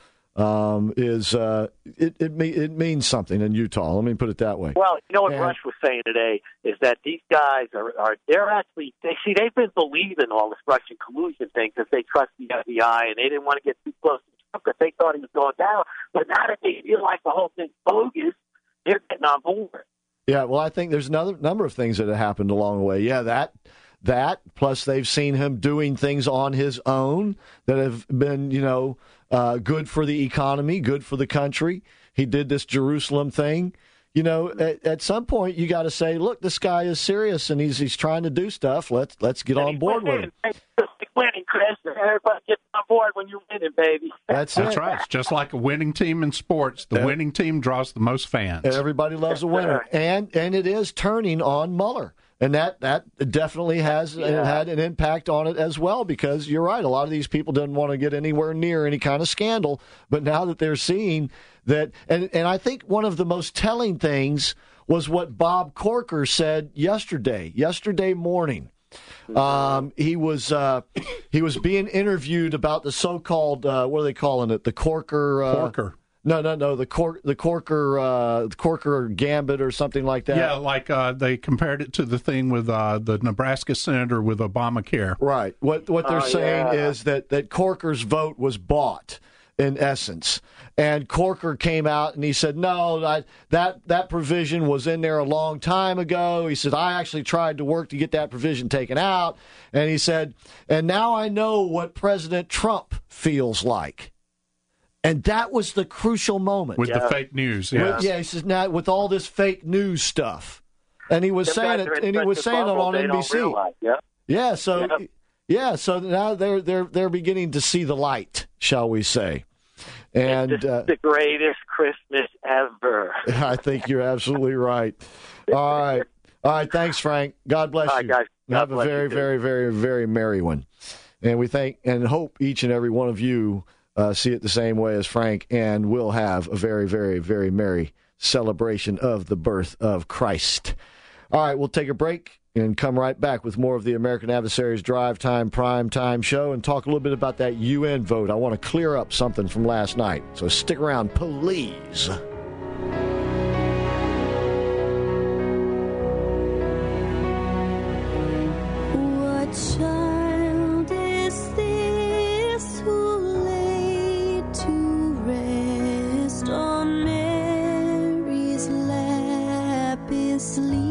it means something in Utah. Let me put it that way. Well, you know what Rush was saying today is that these guys they've been believing all this Russian collusion thing because they trust the FBI and they didn't want to get too close to Trump because they thought he was going down. But now that they feel like the whole thing's bogus, they're getting on board. Yeah, well, I think there's another number of things that have happened along the way. Yeah, that plus they've seen him doing things on his own that have been, good for the economy, good for the country. He did this Jerusalem thing. At some point you got to say, look, this guy is serious and he's trying to do stuff. Let's get on board with him. Winning, Chris. Everybody gets on board when you're winning, baby. That's right. It's just like a winning team in sports. The winning team draws the most fans. Everybody loves a winner, and it is turning on Mueller. And that definitely has had an impact on it as well, because you're right. A lot of these people didn't want to get anywhere near any kind of scandal. But now that they're seeing that, and I think one of the most telling things was what Bob Corker said yesterday morning. He was being interviewed about the so-called what are they calling it? The Corker. No. The Corker Gambit or something like that. Yeah, like they compared it to the thing with the Nebraska senator with Obamacare. Right. What they're saying is that Corker's vote was bought, in essence. And Corker came out and he said, no, that provision was in there a long time ago. He said, I actually tried to work to get that provision taken out. And he said, and now I know what President Trump feels like. And that was the crucial moment. With the fake news, yes. He says, now with all this fake news stuff. And he was saying it on NBC. So now they're beginning to see the light, shall we say. And it's the greatest Christmas ever. I think you're absolutely right. All right. Thanks, Frank. God bless you. Guys. Have a very, very, very, very merry one. And we thank and hope each and every one of you see it the same way as Frank, and will have a very, very, very merry celebration of the birth of Christ. All right, we'll take a break and come right back with more of the American Adversaries Drive Time Prime Time show and talk a little bit about that UN vote. I want to clear up something from last night, so stick around, please. What child is this who laid to rest on Mary's lap is sleeping?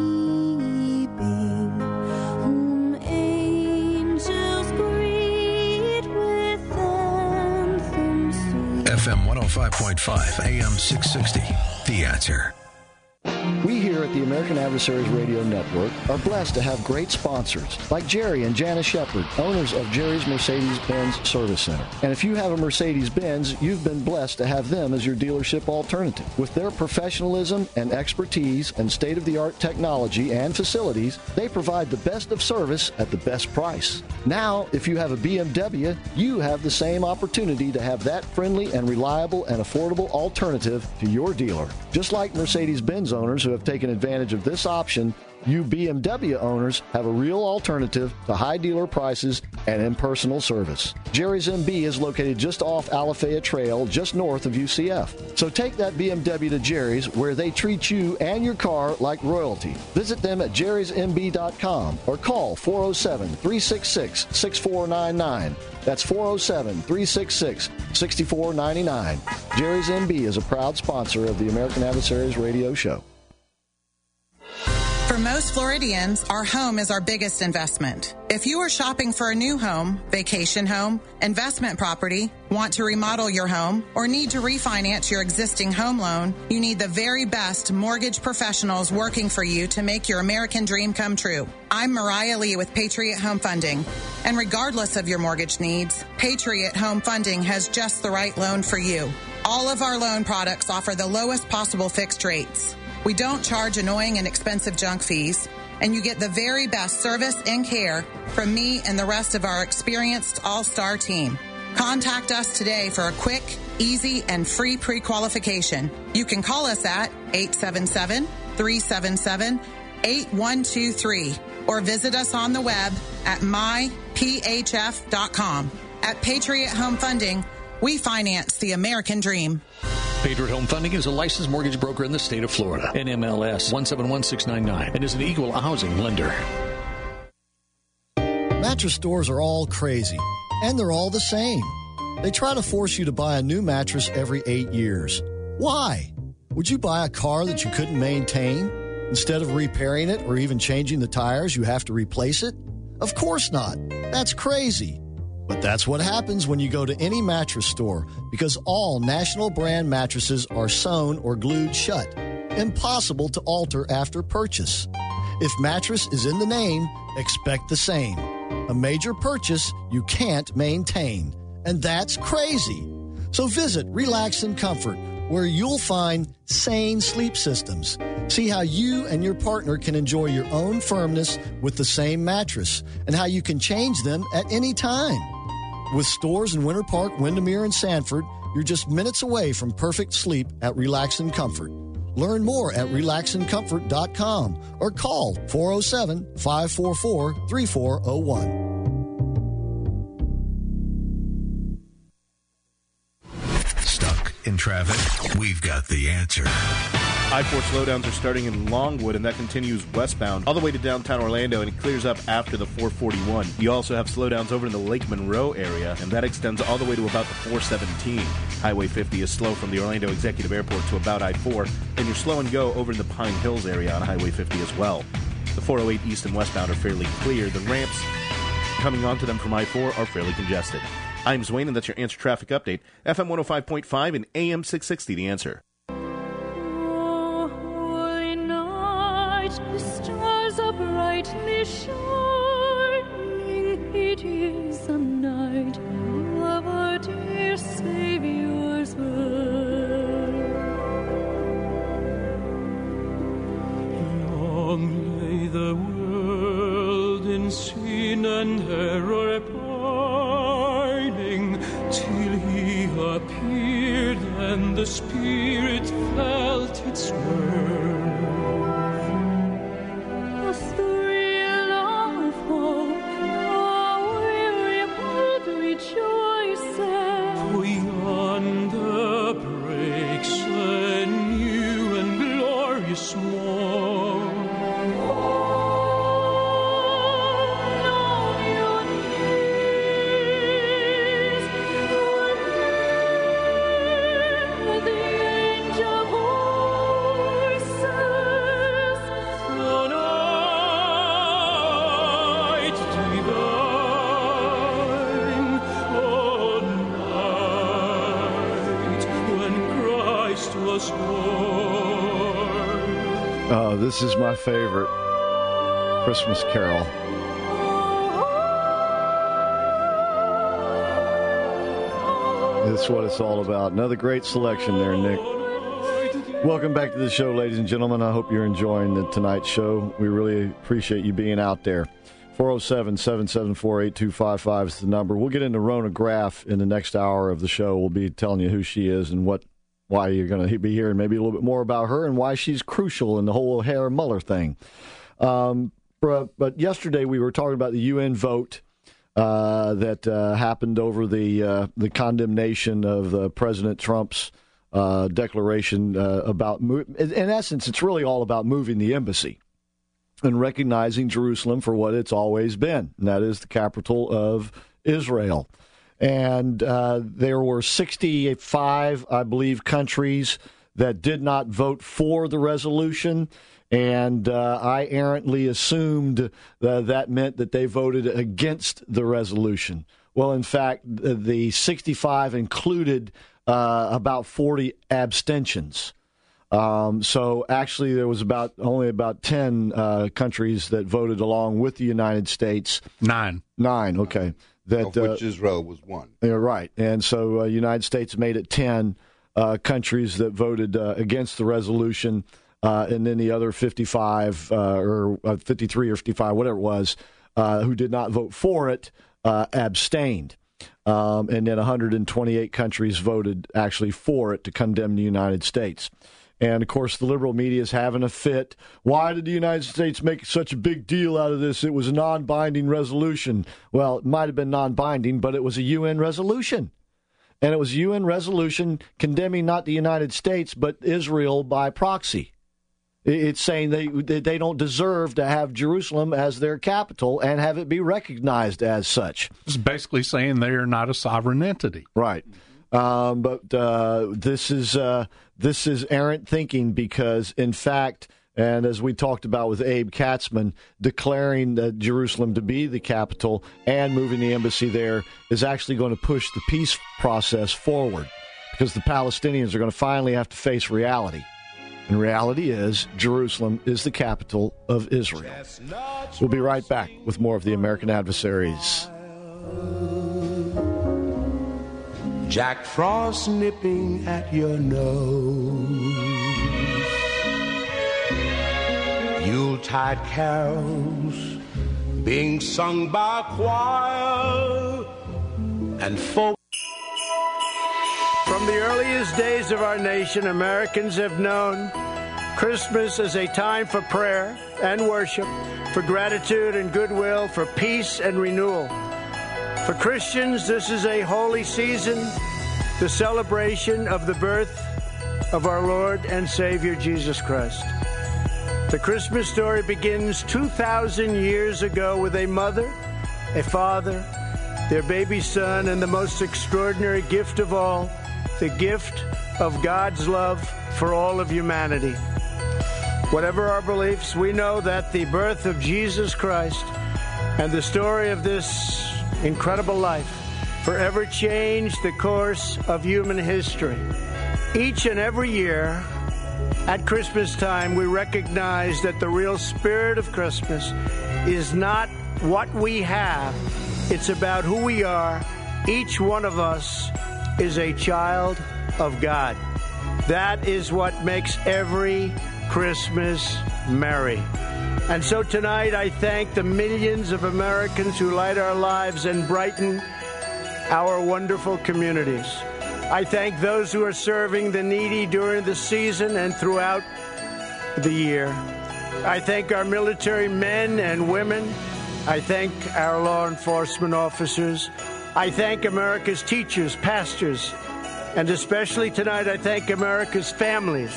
FM 105.5, AM 660, The Answer. We here at the American Adversaries Radio Network are blessed to have great sponsors like Jerry and Janice Shepard, owners of Jerry's Mercedes-Benz Service Center. And if you have a Mercedes-Benz, you've been blessed to have them as your dealership alternative. With their professionalism and expertise and state-of-the-art technology and facilities, they provide the best of service at the best price. Now, if you have a BMW, you have the same opportunity to have that friendly and reliable and affordable alternative to your dealer. Just like Mercedes-Benz owners who have taken advantage of this option, you BMW owners have a real alternative to high dealer prices and impersonal service. Jerry's MB is located just off Alafaya Trail, just north of UCF. So take that BMW to Jerry's, where they treat you and your car like royalty. Visit them at jerrysmb.com or call 407-366-6499. That's 407-366-6499. Jerry's MB is a proud sponsor of the American Adversaries Radio Show. For most Floridians, our home is our biggest investment. If you are shopping for a new home, vacation home, investment property, want to remodel your home, or need to refinance your existing home loan, you need the very best mortgage professionals working for you to make your American dream come true. I'm Mariah Lee with Patriot Home Funding. And regardless of your mortgage needs, Patriot Home Funding has just the right loan for you. All of our loan products offer the lowest possible fixed rates. We don't charge annoying and expensive junk fees, and you get the very best service and care from me and the rest of our experienced all-star team. Contact us today for a quick, easy, and free pre-qualification. You can call us at 877-377-8123 or visit us on the web at myphf.com. At Patriot Home Funding, we finance the American dream. Patriot Home Funding is a licensed mortgage broker in the state of Florida. NMLS 171699 and is an equal housing lender. Mattress stores are all crazy, and they're all the same. They try to force you to buy a new mattress every 8 years. Why? Would you buy a car that you couldn't maintain? Instead of repairing it or even changing the tires, you have to replace it? Of course not. That's crazy. But that's what happens when you go to any mattress store, because all national brand mattresses are sewn or glued shut. Impossible to alter after purchase. If mattress is in the name, expect the same. A major purchase you can't maintain. And that's crazy. So visit Relax and Comfort, where you'll find sane sleep systems. See how you and your partner can enjoy your own firmness with the same mattress, and how you can change them at any time. With stores in Winter Park, Windermere, and Sanford, you're just minutes away from perfect sleep at Relax and Comfort. Learn more at relaxandcomfort.com or call 407-544-3401. Stuck in traffic? We've got the answer. I-4 slowdowns are starting in Longwood, and that continues westbound all the way to downtown Orlando, and it clears up after the 441. You also have slowdowns over in the Lake Monroe area, and that extends all the way to about the 417. Highway 50 is slow from the Orlando Executive Airport to about I-4, and you're slow and go over in the Pine Hills area on Highway 50 as well. The 408 east and westbound are fairly clear. The ramps coming onto them from I-4 are fairly congested. I'm Zwane, and that's your Answer Traffic Update. FM 105.5 and AM 660, The Answer. The stars are brightly shining. It is a night of our dear Savior's birth. Long lay the world in sin and error pining, till He appeared and the Spirit felt its worth. This is my favorite Christmas carol. That's what it's all about. Another great selection there, Nick. Welcome back to the show, ladies and gentlemen. I hope you're enjoying tonight's show. We really appreciate you being out there. 407-774-8255 is the number. We'll get into Rona Graff in the next hour of the show. We'll be telling you who she is and why you're going to be hearing maybe a little bit more about her and why she's crucial in the whole Harry Mueller thing. But yesterday we were talking about the UN vote that happened over the condemnation of President Trump's declaration about, in essence, it's really all about moving the embassy and recognizing Jerusalem for what it's always been, and that is the capital of Israel. And there were 65, I believe, countries that did not vote for the resolution. And I errantly assumed that meant that they voted against the resolution. Well, in fact, the 65 included about 40 abstentions. So actually there was only about 10 countries that voted along with the United States. Nine, okay. Of which Israel was one. Yeah, right. And so United States made it 10 countries that voted against the resolution, and then the other 55 or 53 or 55, whatever it was, who did not vote for it, abstained. And then 128 countries voted actually for it to condemn the United States. And, of course, the liberal media is having a fit. Why did the United States make such a big deal out of this? It was a non-binding resolution. Well, it might have been non-binding, but it was a UN resolution. And it was a UN resolution condemning not the United States, but Israel by proxy. It's saying they don't deserve to have Jerusalem as their capital and have it be recognized as such. It's basically saying they are not a sovereign entity. Right. But this is errant thinking because, in fact, and as we talked about with Abe Katzman, declaring Jerusalem to be the capital and moving the embassy there is actually going to push the peace process forward because the Palestinians are going to finally have to face reality. And reality is Jerusalem is the capital of Israel. We'll be right back with more of the American Adversaries. Jack Frost nipping at your nose, Yuletide carols being sung by a choir, and folk. From the earliest days of our nation, Americans have known Christmas is a time for prayer and worship, for gratitude and goodwill, for peace and renewal. For Christians, this is a holy season, the celebration of the birth of our Lord and Savior Jesus Christ. The Christmas story begins 2,000 years ago with a mother, a father, their baby son, and the most extraordinary gift of all, the gift of God's love for all of humanity. Whatever our beliefs, we know that the birth of Jesus Christ and the story of this incredible life forever changed the course of human history. Each and every year, at Christmas time, we recognize that the real spirit of Christmas is not what we have, it's about who we are. Each one of us is a child of God. That is what makes every Christmas merry. And so tonight I thank the millions of Americans who light our lives and brighten our wonderful communities. I thank those who are serving the needy during the season and throughout the year. I thank our military men and women. I thank our law enforcement officers. I thank America's teachers, pastors, and especially tonight I thank America's families.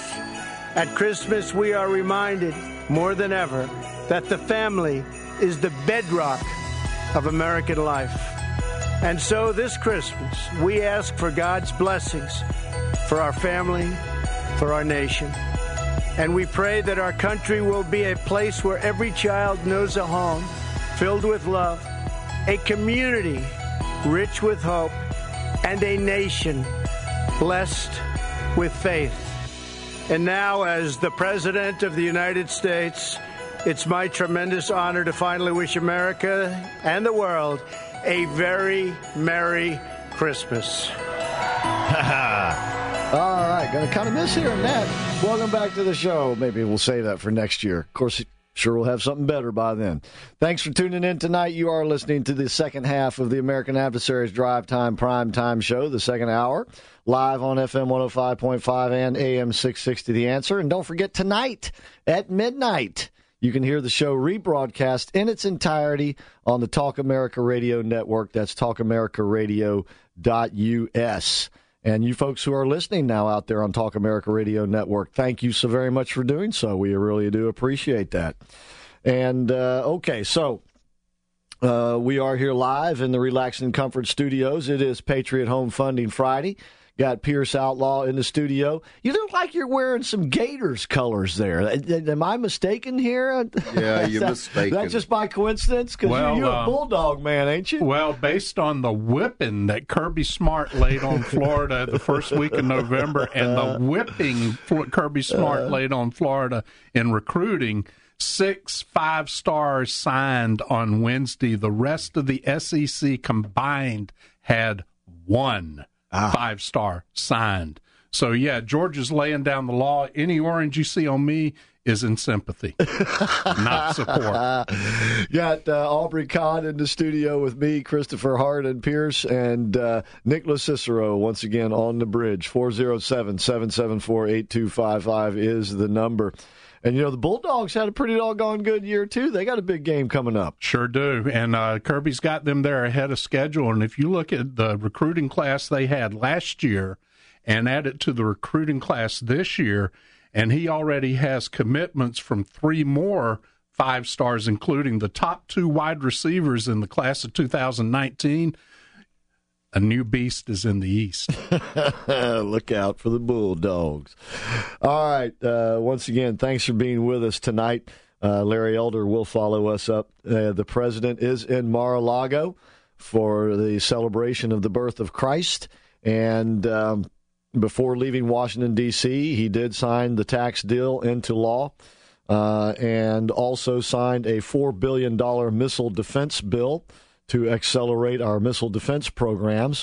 At Christmas, we are reminded more than ever that the family is the bedrock of American life. And so this Christmas, we ask for God's blessings for our family, for our nation. And we pray that our country will be a place where every child knows a home filled with love, a community rich with hope, and a nation blessed with faith. And now, as the President of the United States, it's my tremendous honor to finally wish America and the world a very Merry Christmas. All right, going to kind of miss hearing that. Welcome back to the show. Maybe we'll save that for next year. Of course, sure we'll have something better by then. Thanks for tuning in tonight. You are listening to the second half of the American Adversaries Drive Time Prime Time Show, the second hour, live on FM 105.5 and AM 660 The Answer. And don't forget, tonight at midnight, you can hear the show rebroadcast in its entirety on the Talk America Radio Network. That's talkamerica.radio.us. And you folks who are listening now out there on Talk America Radio Network, thank you so very much for doing so. We really do appreciate that. And, okay, so we are here live in the Relax and Comfort Studios. It is Patriot Home Funding Friday. Got Pierce Outlaw in the studio. You look like you're wearing some Gators colors there. Am I mistaken here? Yeah, you're mistaken. That's just by coincidence? Because you're a Bulldog man, ain't you? Well, based on the whipping that Kirby Smart laid on Florida the first week of November and the whipping Kirby Smart laid on Florida in recruiting, 6 5-stars signed on Wednesday. The rest of the SEC combined had 1 5-star signed. So, yeah, Georgia's laying down the law. Any orange you see on me is in sympathy, not support. Got Aubrey Kahn in the studio with me, Christopher Hart and Pierce, and Nicholas Cicero once again on the bridge. 407-774-8255 is the number. And, you know, the Bulldogs had a pretty doggone good year, too. They got a big game coming up. Sure do. And Kirby's got them there ahead of schedule. And if you look at the recruiting class they had last year and add it to the recruiting class this year, and he already has commitments from 3 more 5-stars, including the top 2 wide receivers in the class of 2019, a new beast is in the East. Look out for the Bulldogs. All right. Once again, thanks for being with us tonight. Larry Elder will follow us up. The president is in Mar-a-Lago for the celebration of the birth of Christ. And before leaving Washington, D.C., he did sign the tax deal into law and also signed a $4 billion missile defense bill to accelerate our missile defense programs.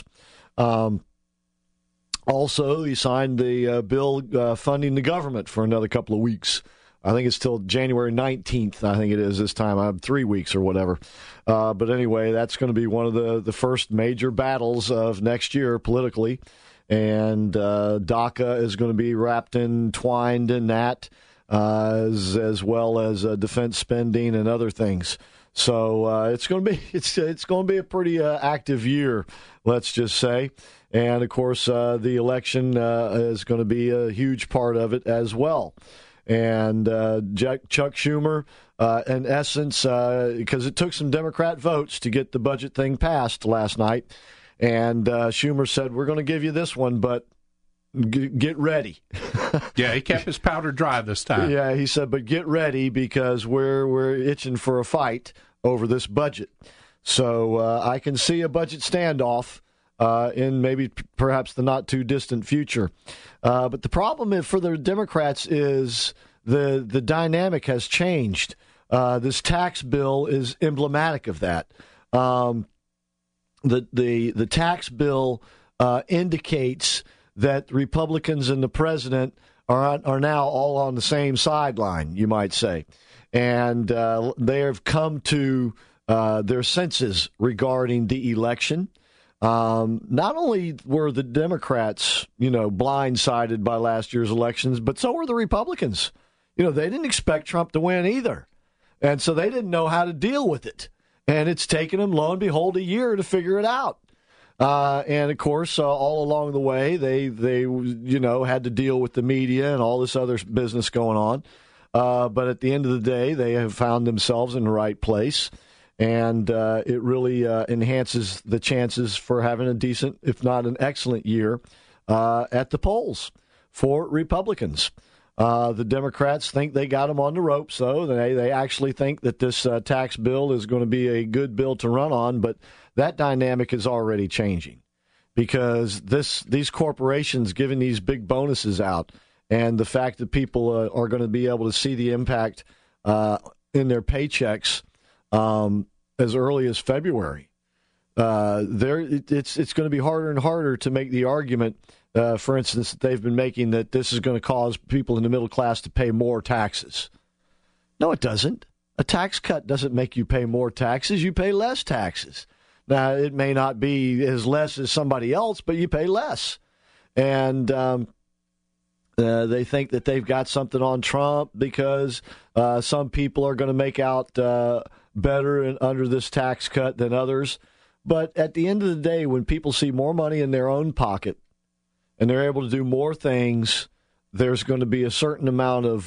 Also, he signed the bill funding the government for another couple of weeks. I think it's till January 19th, I think it is this time, 3 weeks or whatever. But anyway, that's going to be one of the first major battles of next year politically. And DACA is going to be entwined in that. as well as defense spending and other things. So it's going to be a pretty active year, let's just say. And of course, the election is going to be a huge part of it as well. And Chuck Schumer, in essence, because it took some Democrat votes to get the budget thing passed last night, and Schumer said, "We're going to give you this one, but get ready." Yeah, he kept his powder dry this time. Yeah, he said, "But get ready because we're itching for a fight over this budget." So I can see a budget standoff in maybe perhaps the not too distant future. But the problem for the Democrats is the dynamic has changed. This tax bill is emblematic of that. The tax bill indicates that Republicans and the president are now all on the same sideline, you might say. And they have come to their senses regarding the election. Not only were the Democrats, blindsided by last year's elections, but so were the Republicans. They didn't expect Trump to win either. And so they didn't know how to deal with it. And it's taken them, lo and behold, a year to figure it out. And, of course, all along the way, they had to deal with the media and all this other business going on. But at the end of the day, they have found themselves in the right place. And it really enhances the chances for having a decent, if not an excellent year at the polls for Republicans. The Democrats think they got them on the ropes, though. They actually think that this tax bill is going to be a good bill to run on, but that dynamic is already changing because these corporations giving these big bonuses out and the fact that people are going to be able to see the impact in their paychecks as early as February. It's going to be harder and harder to make the argument, for instance, that they've been making that this is going to cause people in the middle class to pay more taxes. No, it doesn't. A tax cut doesn't make you pay more taxes. You pay less taxes. Now, it may not be as less as somebody else, but you pay less. And they think that they've got something on Trump because some people are going to make out better under this tax cut than others. But at the end of the day, when people see more money in their own pocket and they're able to do more things, there's going to be a certain amount of,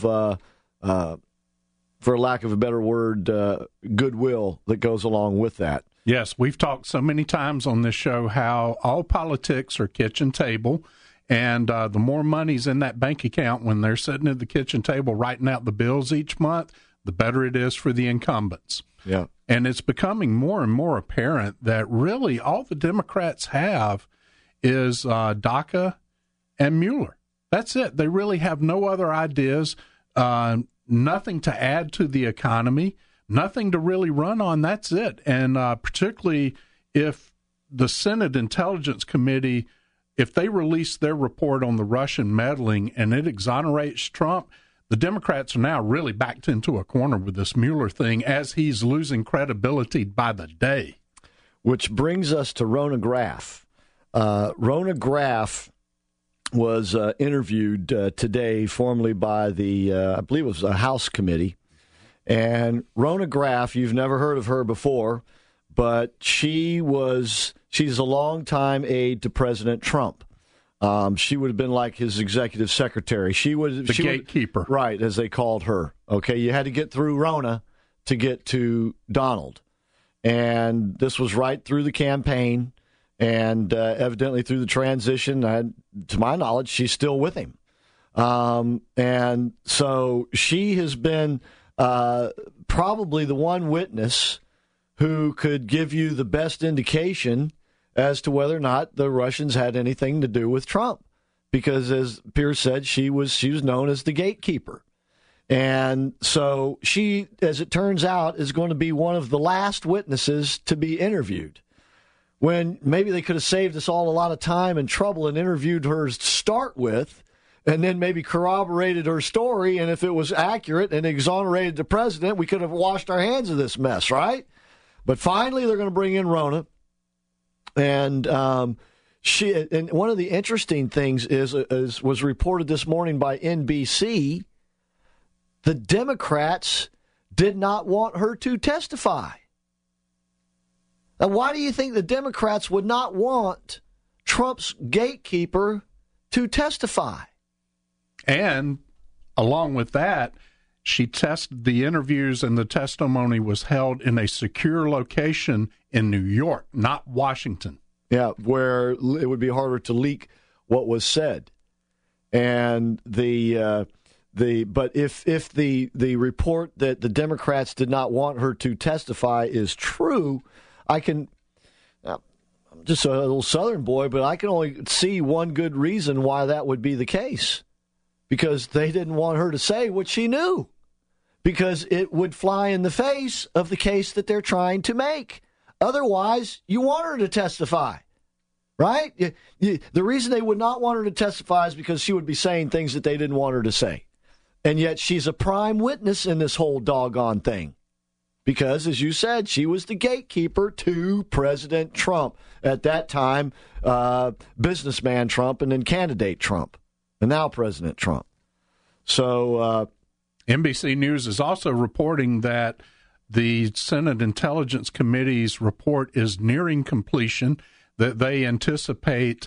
for lack of a better word, goodwill that goes along with that. Yes, we've talked so many times on this show how all politics are kitchen table, and the more money's in that bank account when they're sitting at the kitchen table writing out the bills each month, the better it is for the incumbents. Yeah. And it's becoming more and more apparent that really all the Democrats have is DACA and Mueller. That's it. They really have no other ideas, nothing to add to the economy, nothing to really run on. That's it. And particularly if the Senate Intelligence Committee, if they release their report on the Russian meddling and it exonerates Trump, the Democrats are now really backed into a corner with this Mueller thing as he's losing credibility by the day. Which brings us to Rona Graff. Rona Graff was interviewed today formally by the, I believe it was a House committee. And Rona Graff, you've never heard of her before, but she's a longtime aide to President Trump. She would have been like his executive secretary. She gatekeeper. Right, as they called her. Okay, you had to get through Rona to get to Donald. And this was right through the campaign and evidently through the transition. To my knowledge, she's still with him. And so she has been probably the one witness who could give you the best indication as to whether or not the Russians had anything to do with Trump. Because, as Pierce said, she was known as the gatekeeper. And so she, as it turns out, is going to be one of the last witnesses to be interviewed. When maybe they could have saved us all a lot of time and trouble and interviewed her to start with, and then maybe corroborated her story, and if it was accurate and exonerated the president, we could have washed our hands of this mess, right? But finally, they're going to bring in Rona. And and one of the interesting things was reported this morning by NBC the Democrats did not want her to testify. Now, why do you think the Democrats would not want Trump's gatekeeper to testify? And along with that, she tested the interviews and the testimony was held in a secure location in New York, not Washington. Yeah, where it would be harder to leak what was said. And but if the report that the Democrats did not want her to testify is true, I'm just a little Southern boy, but I can only see one good reason why that would be the case. Because they didn't want her to say what she knew. Because it would fly in the face of the case that they're trying to make. Otherwise, you want her to testify, right? The reason they would not want her to testify is because she would be saying things that they didn't want her to say. And yet she's a prime witness in this whole doggone thing. Because, as you said, she was the gatekeeper to President Trump. At that time, businessman Trump and then candidate Trump. And now President Trump. So NBC News is also reporting that the Senate Intelligence Committee's report is nearing completion, that they anticipate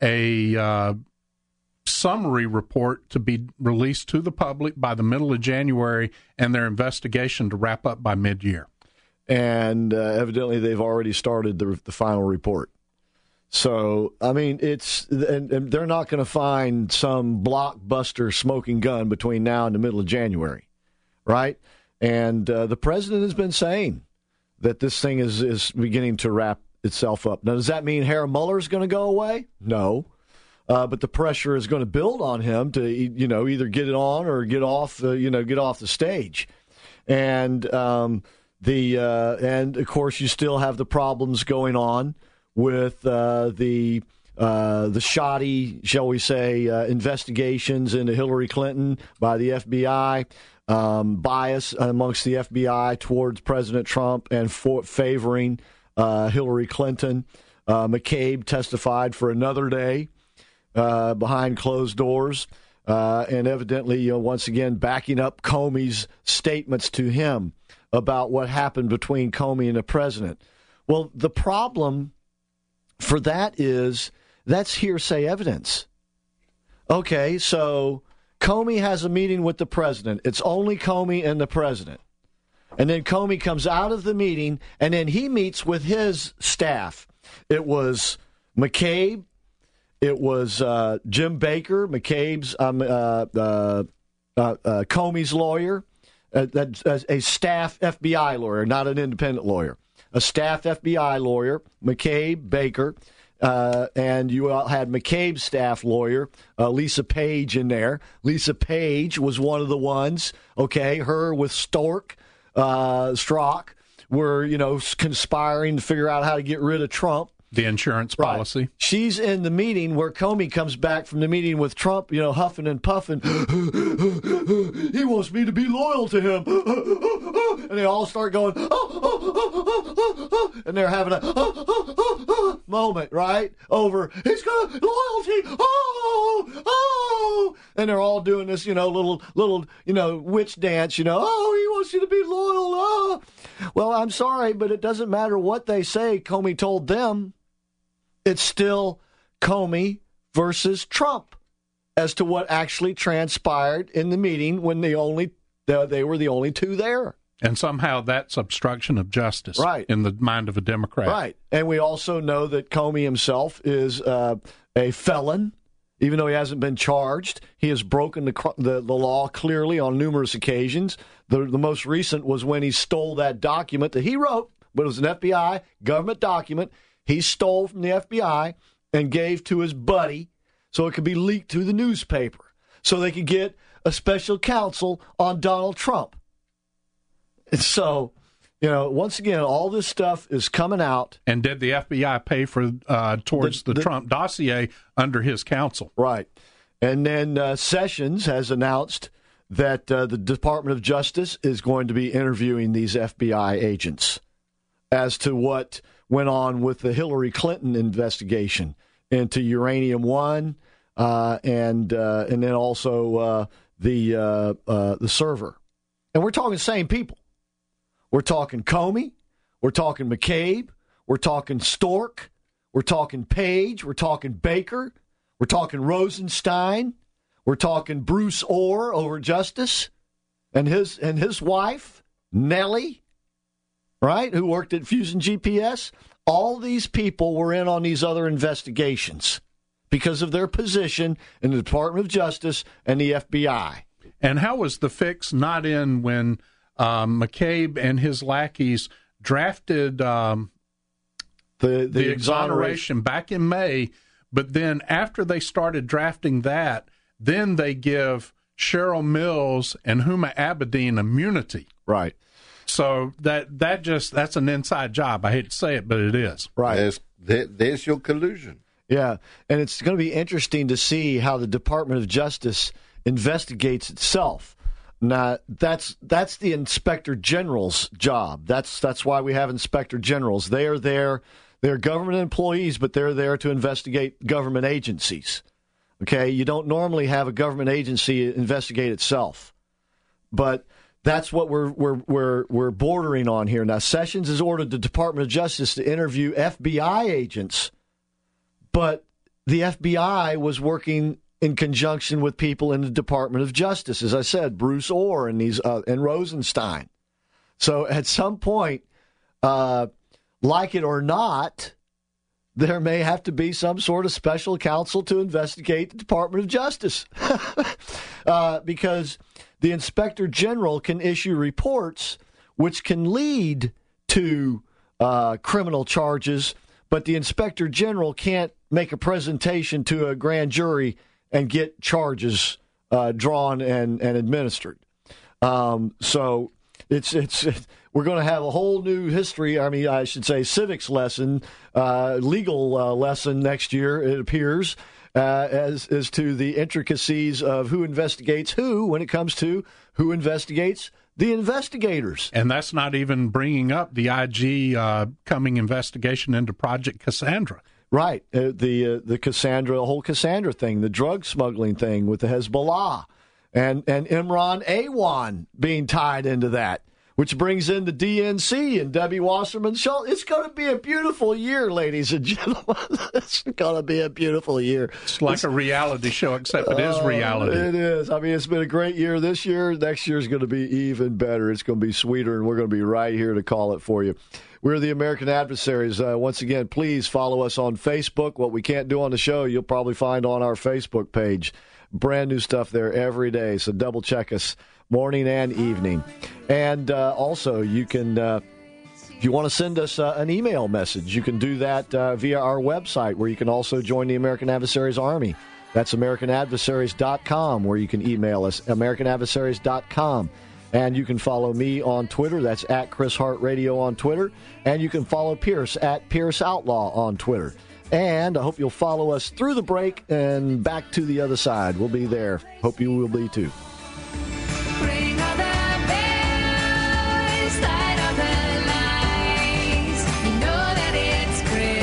a summary report to be released to the public by the middle of January and their investigation to wrap up by mid-year. And evidently they've already started the final report. So, I mean, and they're not going to find some blockbuster smoking gun between now and the middle of January, right? And the president has been saying that this thing is beginning to wrap itself up. Now, does that mean Harry Mueller's going to go away? No. But the pressure is going to build on him to, either get it on or get off the stage. And and of course, you still have the problems going on with the shoddy, shall we say, investigations into Hillary Clinton by the FBI, bias amongst the FBI towards President Trump and favoring Hillary Clinton. McCabe testified for another day behind closed doors, and evidently, once again, backing up Comey's statements to him about what happened between Comey and the president. Well, the problem for that is that's hearsay evidence. Okay, so Comey has a meeting with the president. It's only Comey and the president. And then Comey comes out of the meeting, and then he meets with his staff. It was McCabe. It was Jim Baker, McCabe's, Comey's lawyer, a staff FBI lawyer, not an independent lawyer. A staff FBI lawyer, McCabe, Baker, and you had McCabe's staff lawyer, Lisa Page, in there. Lisa Page was one of the ones, her with Strzok, were, conspiring to figure out how to get rid of Trump. The insurance policy. Right. She's in the meeting where Comey comes back from the meeting with Trump, huffing and puffing. He wants me to be loyal to him. And they all start going, and they're having a moment, right? Over, he's got loyalty. And they're all doing this, little, witch dance, he wants you to be loyal. Well, I'm sorry, but it doesn't matter what they say. Comey told them. It's still Comey versus Trump as to what actually transpired in the meeting when they were the only two there. And somehow that's obstruction of justice, right, in the mind of a Democrat. Right. And we also know that Comey himself is a felon. Even though he hasn't been charged, he has broken the law clearly on numerous occasions. The most recent was when he stole that document that he wrote, but it was an FBI government document. He stole from the FBI and gave to his buddy so it could be leaked to the newspaper so they could get a special counsel on Donald Trump. And so, once again, all this stuff is coming out. And did the FBI pay for towards the Trump dossier under his counsel? Right. And then Sessions has announced that the Department of Justice is going to be interviewing these FBI agents as to what went on with the Hillary Clinton investigation into Uranium One, and then also the server And we're talking the same people. We're talking Comey. We're talking McCabe. We're talking Stork. We're talking Page. We're talking Baker. We're talking Rosenstein. We're talking Bruce Orr over Justice and his wife, Nellie, right, who worked at Fusion GPS. All these people were in on these other investigations because of their position in the Department of Justice and the FBI. And how was the fix not in when McCabe and his lackeys drafted the exoneration back in May, but then after they started drafting that, then they give Cheryl Mills and Huma Abedin immunity. Right. So that's an inside job. I hate to say it, but it is. Right. There's your collusion. Yeah, and it's going to be interesting to see how the Department of Justice investigates itself. Now, that's the Inspector General's job. That's why we have Inspector Generals. They are there. They're government employees, but they're there to investigate government agencies. Okay, you don't normally have a government agency investigate itself, but that's what we're bordering on here. Now, Sessions has ordered the Department of Justice to interview FBI agents, but the FBI was working in conjunction with people in the Department of Justice, as I said, Bruce Orr and and Rosenstein. So at some point, like it or not, there may have to be some sort of special counsel to investigate the Department of Justice. Because the Inspector General can issue reports which can lead to criminal charges, but the Inspector General can't make a presentation to a grand jury and get charges drawn and administered. So it's we're going to have a whole new history. I mean, I should say civics lesson, legal lesson next year, it appears, as to the intricacies of who investigates who when it comes to who investigates the investigators. And that's not even bringing up the IG coming investigation into Project Cassandra. Right. The Cassandra, the whole Cassandra thing, the drug smuggling thing with the Hezbollah and Imran Awan being tied into that, which brings in the DNC and Debbie Wasserman Schultz. It's going to be a beautiful year, ladies and gentlemen. It's going to be a beautiful year. It's like a reality show, except it is reality. It is. I mean, it's been a great year this year. Next year is going to be even better. It's going to be sweeter, and we're going to be right here to call it for you. We're the American Adversaries. Once again, please follow us on Facebook. What we can't do on the show, you'll probably find on our Facebook page. Brand new stuff there every day, so double check us morning and evening. And also, you can, if you want to send us an email message, you can do that via our website, where you can also join the American Adversaries Army. That's AmericanAdversaries.com, where you can email us, AmericanAdversaries.com. And you can follow me on Twitter. That's at Chris Hart Radio on Twitter. And you can follow Pierce at Pierce Outlaw on Twitter. And I hope you'll follow us through the break and back to the other side. We'll be there. Hope you will be too. Ring all the bells, light up the lights. You know that it's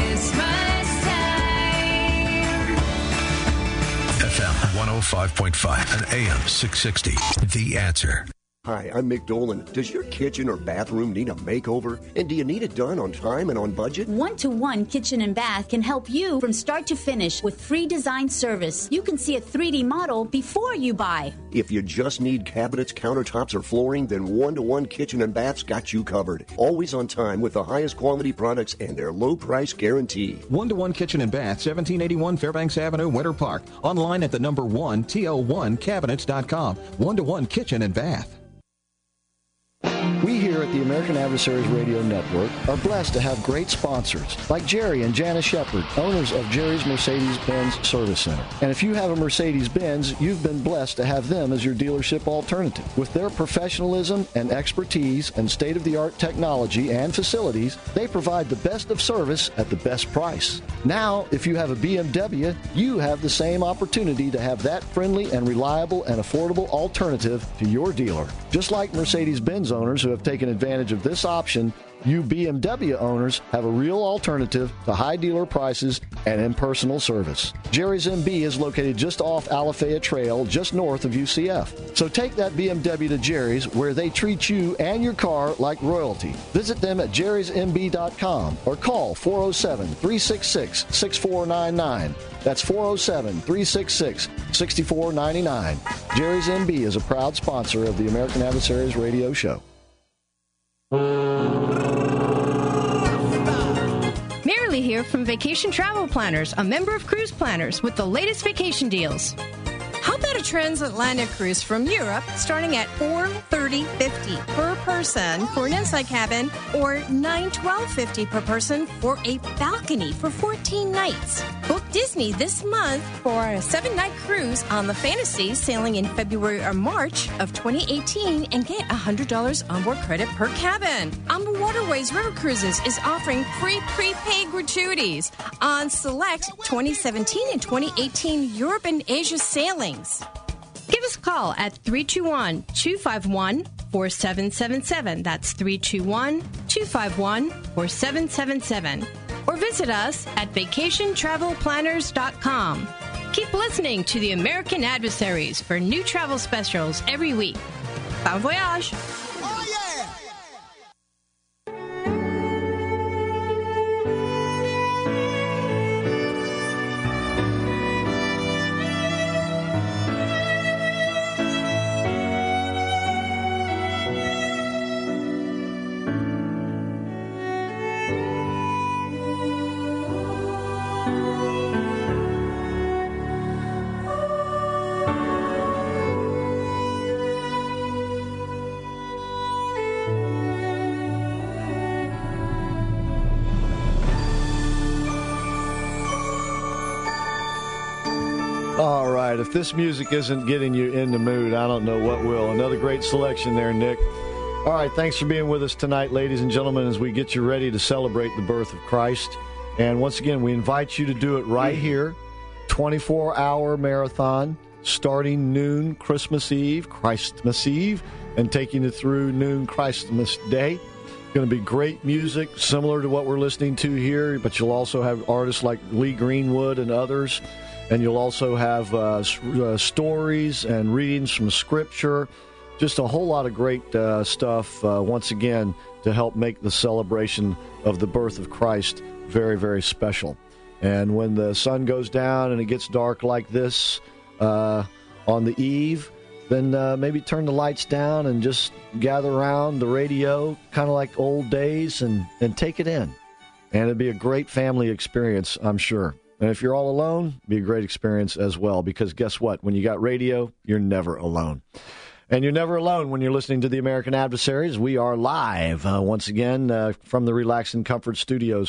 Christmas time. FM 105.5 and AM 660. The Answer. Hi, I'm Mick Dolan. Does your kitchen or bathroom need a makeover? And do you need it done on time and on budget? One-to-One Kitchen and Bath can help you from start to finish with free design service. You can see a 3D model before you buy. If you just need cabinets, countertops, or flooring, then One-to-One Kitchen and Bath's got you covered. Always on time with the highest quality products and their low price guarantee. One-to-One Kitchen and Bath, 1781 Fairbanks Avenue, Winter Park. Online at the number 1, TL1cabinets.com. One-to-One Kitchen and Bath. We here at the American Adversaries Radio Network are blessed to have great sponsors like Jerry and Janice Shepard, owners of Jerry's Mercedes-Benz Service Center. And if you have a Mercedes-Benz, you've been blessed to have them as your dealership alternative. With their professionalism and expertise and state-of-the-art technology and facilities, they provide the best of service at the best price. Now, if you have a BMW, you have the same opportunity to have that friendly and reliable and affordable alternative to your dealer. Just like Mercedes-Benz owners who have taken advantage of this option, you BMW owners have a real alternative to high dealer prices and impersonal service. Jerry's MB is located just off Alafaya Trail, just north of UCF. So take that BMW to Jerry's, where they treat you and your car like royalty. Visit them at jerrysmb.com or call 407-366-6499. That's 407-366-6499. Jerry's MB is a proud sponsor of the American Adversaries Radio Show. Marilee here from Vacation Travel Planners, a member of Cruise Planners with the latest vacation deals. How about a transatlantic cruise from Europe starting at $430.50 per person for an inside cabin or $912.50 per person for a balcony for 14 nights? Book Disney this month for a 7-night cruise on the Fantasy sailing in February or March of 2018 and get $100 onboard credit per cabin. Amber Waterways River Cruises is offering free prepaid gratuities on select 2017 and 2018 Europe and Asia sailings. Give us a call at 321-251-4777. That's 321-251-4777. Or visit us at vacationtravelplanners.com. Keep listening to the American Adversaries for new travel specials every week. Bon voyage! All right, if this music isn't getting you in the mood, I don't know what will. Another great selection there, Nick. All right, thanks for being with us tonight, ladies and gentlemen, as we get you ready to celebrate the birth of Christ. And once again, we invite you to do it right here, 24-hour marathon, starting noon Christmas Eve, and taking you through noon Christmas Day. Going to be great music, similar to what we're listening to here, but you'll also have artists like Lee Greenwood and others. And you'll also have stories and readings from Scripture, just a whole lot of great stuff, once again, to help make the celebration of the birth of Christ very, very special. And when the sun goes down and it gets dark like this on the eve, then maybe turn the lights down and just gather around the radio, kind of like old days, and take it in. And it'll be a great family experience, I'm sure. And if you're all alone, it'll be a great experience as well, because guess what? When you got radio, you're never alone. And you're never alone when you're listening to the American Adversaries. We are live, once again, from the Relax and Comfort Studios.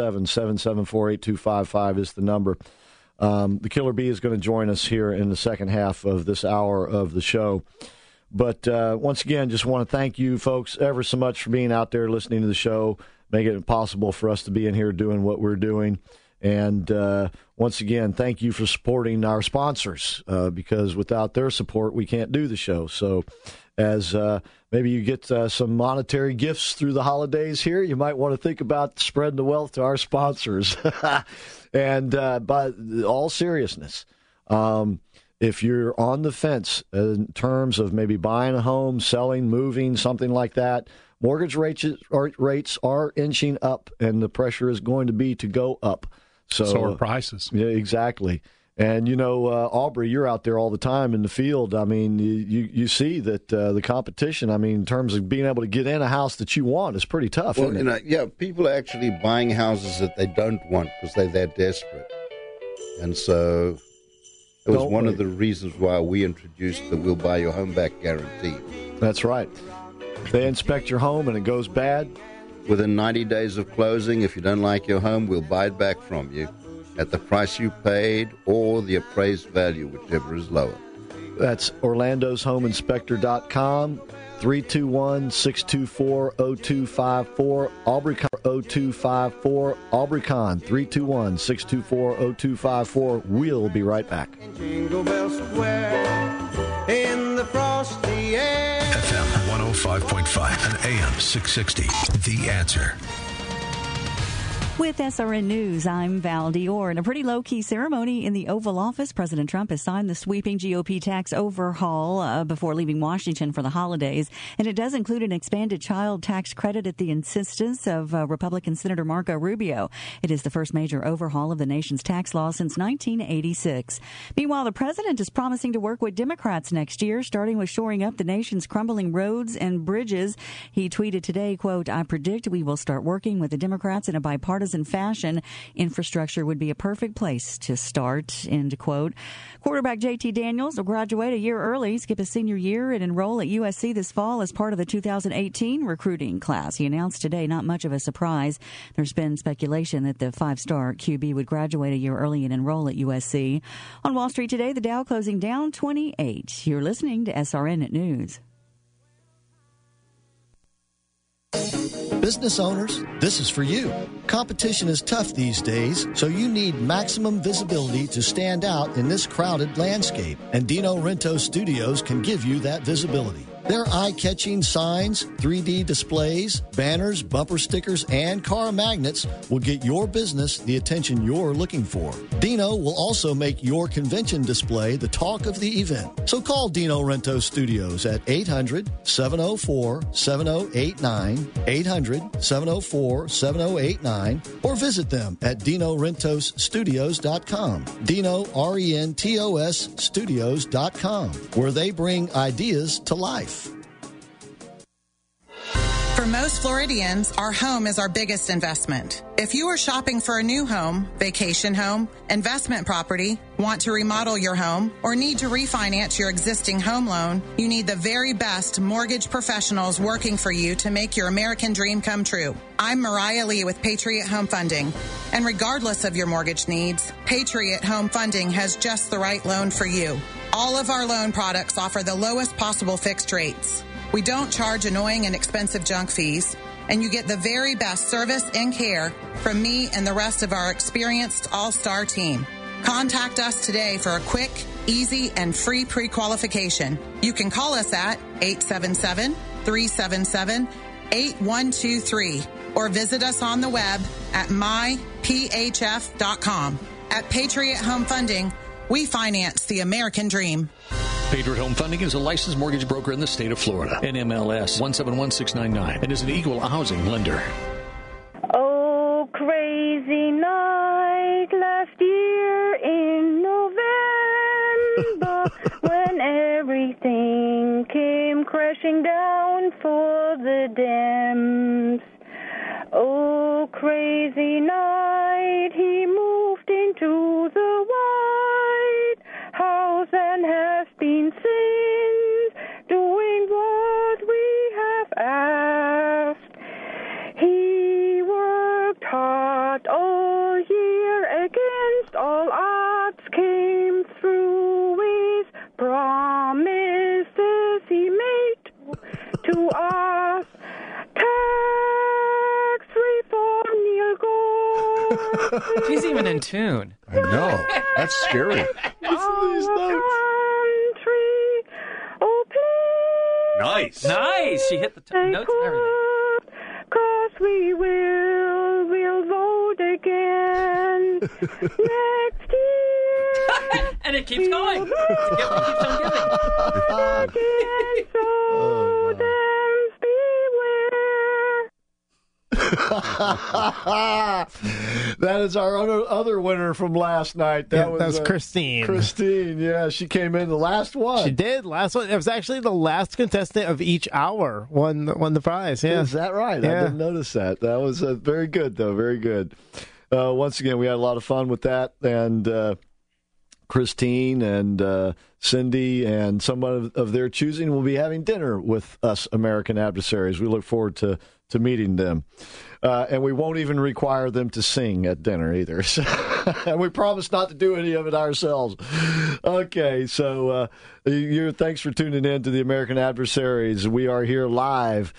407-774-8255 is the number. The Killer Bee is going to join us here in the second half of this hour of the show. But once again, just want to thank you folks ever so much for being out there listening to the show, making it possible for us to be in here doing what we're doing. And once again, thank you for supporting our sponsors, because without their support, we can't do the show. So as maybe you get some monetary gifts through the holidays here, you might want to think about spreading the wealth to our sponsors. And by all seriousness, if you're on the fence in terms of maybe buying a home, selling, moving, something like that, mortgage rates are inching up, and the pressure is going to be to go up. So are prices. Yeah, exactly. And, you know, Aubrey, you're out there all the time in the field. I mean, you see that the competition, I mean, in terms of being able to get in a house that you want is pretty tough, well, isn't it? Yeah, people are actually buying houses that they don't want because they're that desperate. And so it was one of the reasons why we introduced the We'll Buy Your Home Back guarantee. That's right. They inspect your home and it goes bad. Within 90 days of closing, if you don't like your home, we'll buy it back from you at the price you paid or the appraised value, whichever is lower. That's orlandoshomeinspector.com, 321-624-0254, Aubreycon 0254, Aubreycon 321-624-0254. We'll be right back. Jingle Bell Square in the frosty air. FM 105.9. 105.5 and AM 660. The Answer. With SRN News, I'm Val Dior. In a pretty low-key ceremony in the Oval Office, President Trump has signed the sweeping GOP tax overhaul before leaving Washington for the holidays. And it does include an expanded child tax credit at the insistence of Republican Senator Marco Rubio. It is the first major overhaul of the nation's tax law since 1986. Meanwhile, the president is promising to work with Democrats next year, starting with shoring up the nation's crumbling roads and bridges. He tweeted today, quote, "I predict we will start working with the Democrats in a bipartisan fashion. Infrastructure would be a perfect place to start," end quote. Quarterback JT Daniels will graduate a year early, skip his senior year, and enroll at USC this fall as part of the 2018 recruiting class. He announced today, not much of a surprise. There's been speculation that the five-star QB would graduate a year early and enroll at USC. On Wall Street today, the Dow closing down 28. You're listening to SRN News. Business owners, this is for you. Competition is tough these days, so you need maximum visibility to stand out in this crowded landscape. And Dino Rento Studios can give you that visibility. Their eye-catching signs, 3D displays, banners, bumper stickers, and car magnets will get your business the attention you're looking for. Dino will also make your convention display the talk of the event. So call Dino Rento Studios at 800-704-7089, 800-704-7089, or visit them at DinoRentosStudios.com. Dino, R-E-N-T-O-S, Studios.com, where they bring ideas to life. For most Floridians, our home is our biggest investment. If you are shopping for a new home, vacation home, investment property, want to remodel your home, or need to refinance your existing home loan, you need the very best mortgage professionals working for you to make your American dream come true. I'm Mariah Lee with Patriot Home Funding. And regardless of your mortgage needs, Patriot Home Funding has just the right loan for you. All of our loan products offer the lowest possible fixed rates. We don't charge annoying and expensive junk fees, and you get the very best service and care from me and the rest of our experienced all-star team. Contact us today for a quick, easy, and free pre-qualification. You can call us at 877-377-8123 or visit us on the web at myphf.com. At Patriot Home Funding, we finance the American dream. Patriot Home Funding is a licensed mortgage broker in the state of Florida. NMLS 171699 and is an equal housing lender. Oh, crazy night last year in November when everything came crashing down for the Dems. Oh, crazy night, he moved into the White House and has been since doing what we have asked. He worked hard all year against all odds, came through with promises he made to us. Tax reform, Neil Gore. She's even in tune. I know. That's scary. Nice. Nice. She hit the notes and everything. 'Cause we'll vote again next year. And it keeps going. It keeps on giving. Again, so Dems beware. That is our other winner from last night. That was Christine. Christine, yeah. She came in the last one. She did. Last one. It was actually the last contestant of each hour won the prize. Yeah. Is that right? Yeah. I didn't notice that. That was very good, though. Very good. Once again, we had a lot of fun with that. And Christine and Cindy and someone of their choosing will be having dinner with us American adversaries. We look forward to meeting them. And we won't even require them to sing at dinner either. And we promise not to do any of it ourselves. Okay, so thanks for tuning in to the American Adversaries. We are here live.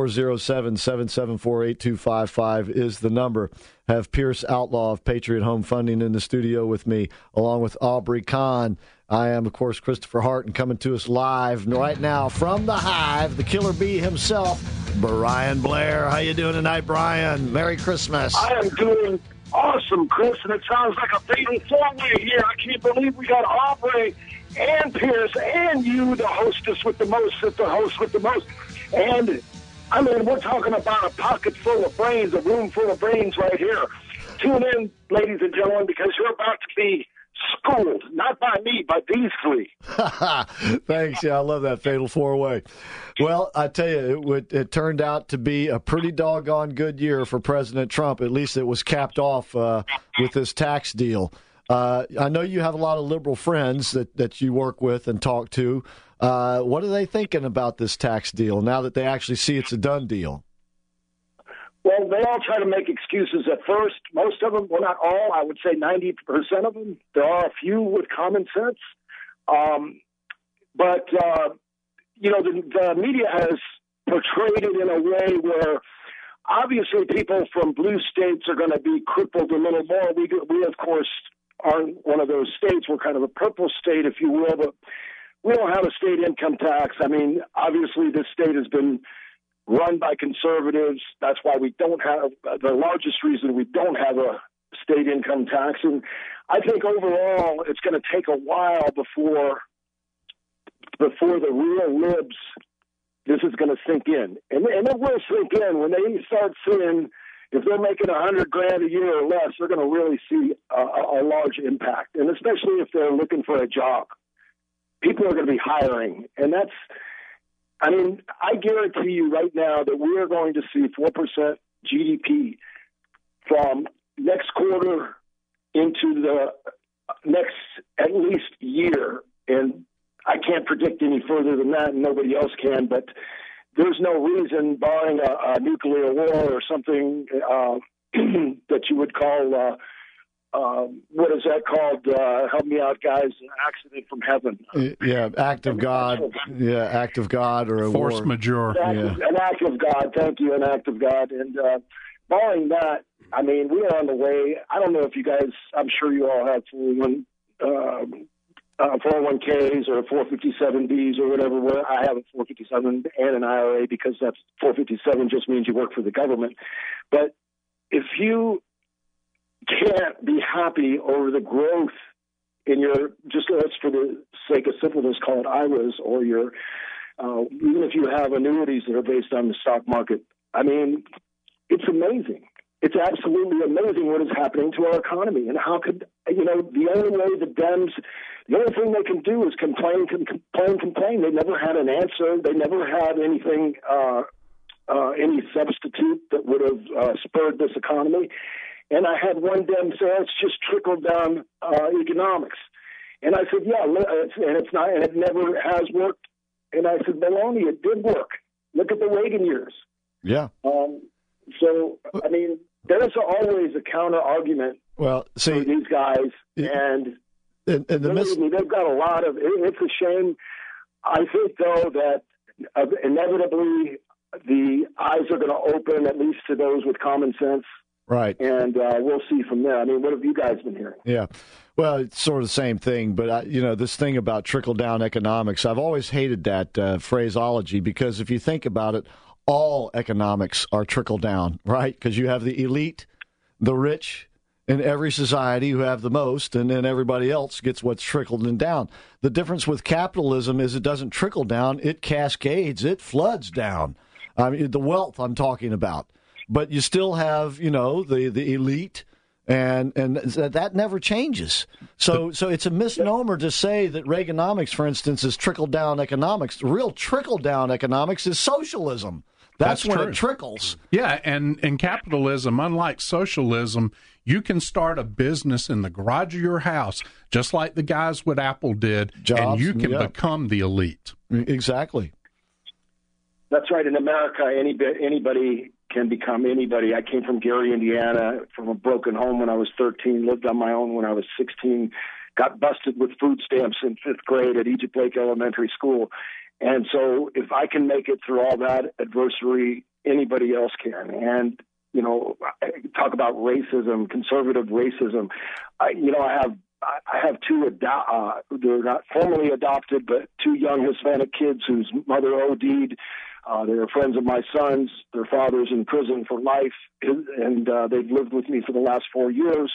407-774-8255 is the number. Have Pierce Outlaw of Patriot Home Funding in the studio with me, along with Aubrey Kahn. I am, of course, Christopher Hart, and coming to us live right now from the Hive, the Killer Bee himself, Brian Blair. How you doing tonight, Brian? Merry Christmas. I am doing awesome, Chris, and it sounds like a fatal four-way here. I can't believe we got Aubrey and Pierce and you, the hostess with the most, the host with the most. And, I mean, we're talking about a pocket full of brains, a room full of brains right here. Tune in, ladies and gentlemen, because you're about to be schooled, not by me, but these three. Thanks. Yeah, I love that fatal four-way. Well, I tell you, it turned out to be a pretty doggone good year for President Trump. At least it was capped off with this tax deal. I know you have a lot of liberal friends that you work with and talk to. What are they thinking about this tax deal now that they actually see it's a done deal? Well, they all try to make excuses at first. Most of them, well, not all, I would say 90% of them. There are a few with common sense. But the media has portrayed it in a way where obviously people from blue states are going to be crippled a little more. We, of course, aren't one of those states. We're kind of a purple state, if you will, but we don't have a state income tax. I mean, obviously this state has been run by conservatives. That's why we don't have the largest reason we don't have a state income tax. And I think overall it's going to take a while before the real libs, this is going to sink in. And it will sink in when they start seeing if they're making $100,000 a year or less, they're going to really see a large impact. And especially if they're looking for a job, people are going to be hiring. And I guarantee you right now that we are going to see 4% GDP from next quarter into the next at least year. And I can't predict any further than that, and nobody else can, but there's no reason, barring a nuclear war or something that you would call, what is that called? Help me out, guys. An accident from heaven. Yeah, act of God. Yeah, act of God or a force war. majeure. An act of God. Thank you, an act of God. And barring that, I mean, we are on the way. I don't know if you guys, I'm sure you all have 401ks or 457Bs or whatever. I have a 457 and an IRA because that's 457 just means you work for the government. But if you can't be happy over the growth in your, just let's for the sake of simpleness call it IRAs, or your, even if you have annuities that are based on the stock market, I mean, it's amazing. It's absolutely amazing what is happening to our economy. And how could, the only way the Dems, the only thing they can do is complain. They never had an answer. They never had anything, any substitute that would have spurred this economy. And I had one Dem say, it's just trickled down economics. And I said, yeah, and it's not, and it never has worked. And I said, baloney, it did work. Look at the Reagan years. Yeah. So, I mean, there's always a counter argument for these guys. And believe me, they've got a lot of, it's a shame. I think, though, that inevitably the eyes are going to open, at least to those with common sense. Right. And we'll see from there. I mean, what have you guys been hearing? Yeah. Well, it's sort of the same thing. But, this thing about trickle-down economics, I've always hated that phraseology because if you think about it, all economics are trickle-down, right? Because you have the elite, the rich in every society who have the most, and then everybody else gets what's trickled down. The difference with capitalism is it doesn't trickle down. It cascades. It floods down. I mean, the wealth I'm talking about. But you still have, the elite, and that never changes. So it's a misnomer to say that Reaganomics, for instance, is trickle-down economics. The real trickle-down economics is socialism. That's when true. It trickles. Yeah, and in capitalism, unlike socialism, you can start a business in the garage of your house, just like the guys with Apple did, and you can become the elite. Exactly. That's right. In America, anybody can become anybody. I came from Gary, Indiana, from a broken home when I was 13, lived on my own when I was 16, got busted with food stamps in 5th grade at Egypt Lake Elementary School. And so if I can make it through all that adversity, anybody else can. And, you know, talk about racism, conservative racism. I have two, they're not formally adopted, but two young Hispanic kids whose mother OD'd. They're friends of my son's. Their father's in prison for life, and they've lived with me for the last 4 years.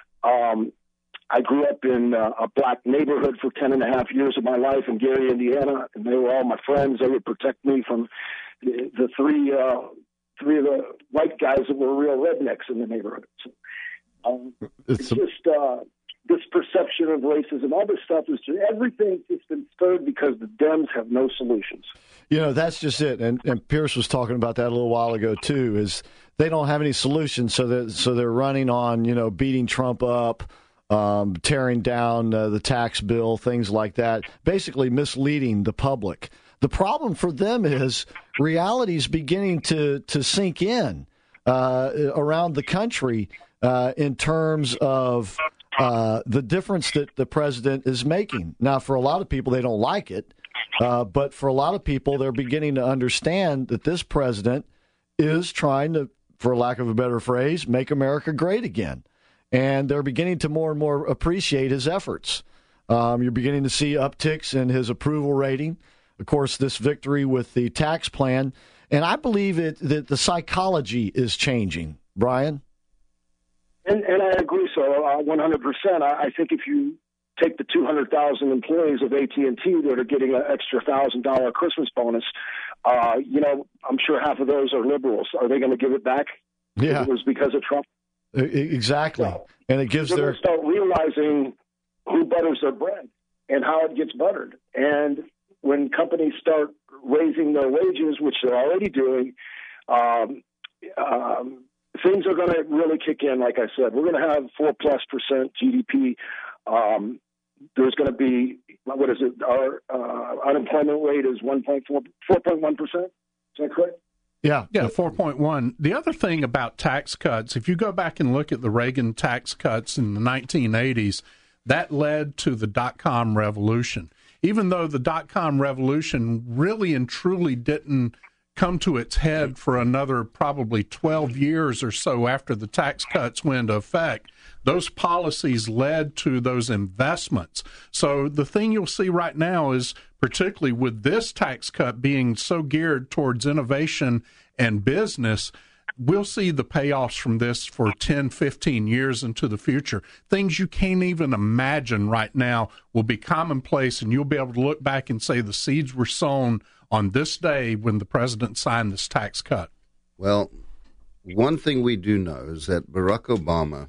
I grew up in a black neighborhood for 10 and a half years of my life in Gary, Indiana, and they were all my friends. They would protect me from the three of the white guys that were real rednecks in the neighborhood. So, it's just this perception of racism, all this stuff is just, everything's just been stirred because the Dems have no solutions. You know, that's just it. And Pierce was talking about that a little while ago, too, is they don't have any solutions. So they're running on, you know, beating Trump up, tearing down the tax bill, things like that, basically misleading the public. The problem for them is reality is beginning to sink in around the country in terms of the difference that the president is making. Now, for a lot of people, they don't like it. But for a lot of people, they're beginning to understand that this president is trying to, for lack of a better phrase, make America great again. And they're beginning to more and more appreciate his efforts. You're beginning to see upticks in his approval rating. Of course, this victory with the tax plan. And I believe that the psychology is changing. Brian? And I agree so 100%. I think if you take the 200,000 employees of AT&T that are getting an extra $1,000 Christmas bonus, you know, I'm sure half of those are liberals. Are they going to give it back? Yeah. It was because of Trump. Exactly. So, and it gives they're their... going to start realizing who butters their bread and how it gets buttered. And when companies start raising their wages, which they're already doing, things are going to really kick in. Like I said, we're going to have 4+% GDP. There's going to be, what is it? Our unemployment rate is 4.1%. Is that correct? Yeah, 4.1. The other thing about tax cuts, if you go back and look at the Reagan tax cuts in the 1980s, that led to the dot-com revolution. Even though the dot-com revolution really and truly didn't come to its head for another probably 12 years or so after the tax cuts went into effect, those policies led to those investments. So the thing you'll see right now is, particularly with this tax cut being so geared towards innovation and business, we'll see the payoffs from this for 10, 15 years into the future. Things you can't even imagine right now will be commonplace, and you'll be able to look back and say the seeds were sown on this day when the president signed this tax cut. Well, one thing we do know is that Barack Obama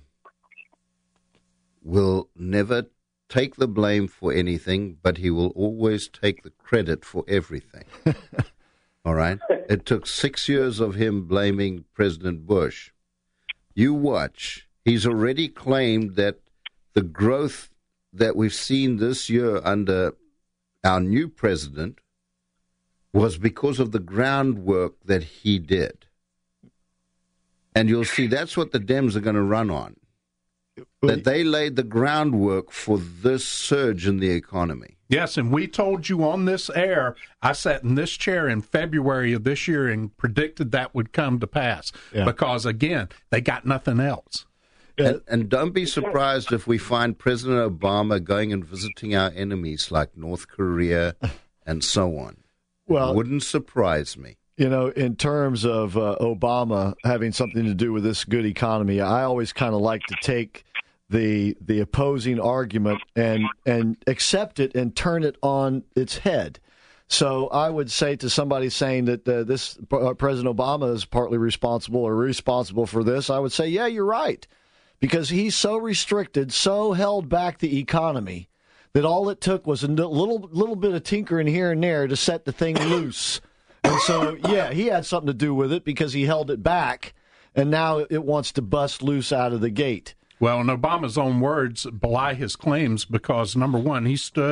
will never take the blame for anything, but he will always take the credit for everything. All right? It took 6 years of him blaming President Bush. You watch. He's already claimed that the growth that we've seen this year under our new president was because of the groundwork that he did. And you'll see that's what the Dems are going to run on. That they laid the groundwork for this surge in the economy. Yes, and we told you on this air, I sat in this chair in February of this year and predicted that would come to pass. Yeah. Because, again, they got nothing else. And don't be surprised if we find President Obama going and visiting our enemies like North Korea and so on. Well, it wouldn't surprise me. You know, in terms of Obama having something to do with this good economy, I always kind of like to take the opposing argument and accept it and turn it on its head. So I would say to somebody saying that this President Obama is partly responsible or responsible for this, I would say, yeah, you're right, because he's so restricted, so held back the economy that all it took was a little bit of tinkering here and there to set the thing loose. And so, yeah, he had something to do with it because he held it back, and now it wants to bust loose out of the gate. Well, in Obama's own words, belie his claims because, number one, he stood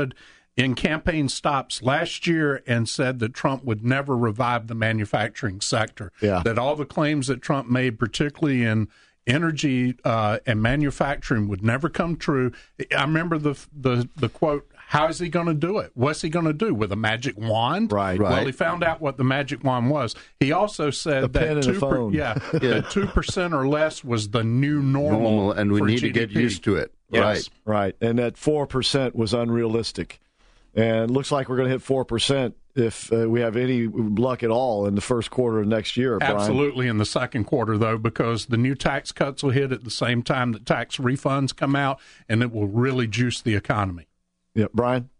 in campaign stops last year and said that Trump would never revive the manufacturing sector. Yeah. That all the claims that Trump made, particularly in energy and manufacturing, would never come true. I remember the quote, how is he going to do it? What's he going to do? With a magic wand? Right. Well, he found out what the magic wand was. He also said that pen and a phone. that 2% or less was the new normal and we for need GDP. to get used to it. Yes. Right. And that 4% was unrealistic. And it looks like we're going to hit 4% if we have any luck at all in the first quarter of next year, Brian. Absolutely in the second quarter, though, because the new tax cuts will hit at the same time that tax refunds come out, and it will really juice the economy. Yeah, Brian?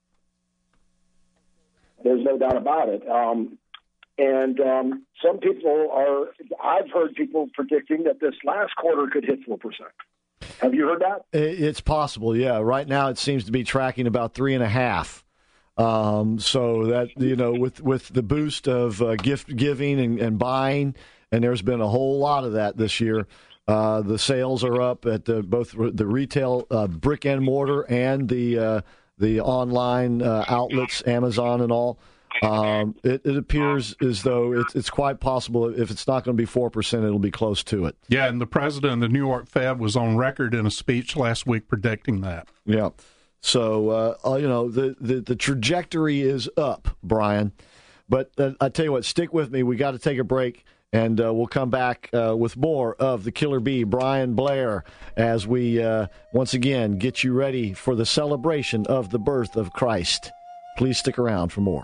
There's no doubt about it. Some people I've heard people predicting that this last quarter could hit 4%. Have you heard that? It's possible, yeah. Right now it seems to be tracking about 3.5%. So that, with the boost of gift giving and buying, and there's been a whole lot of that this year. The sales are up at both the retail brick and mortar and the online outlets, Amazon and all. It appears as though it's quite possible if it's not going to be 4%, it'll be close to it. Yeah, and the president of the New York Fed was on record in a speech last week predicting that. Yeah. So, the trajectory is up, Brian. But I tell you what, stick with me. We got to take a break, and we'll come back with more of the Killer Bee, Brian Blair, as we once again get you ready for the celebration of the birth of Christ. Please stick around for more.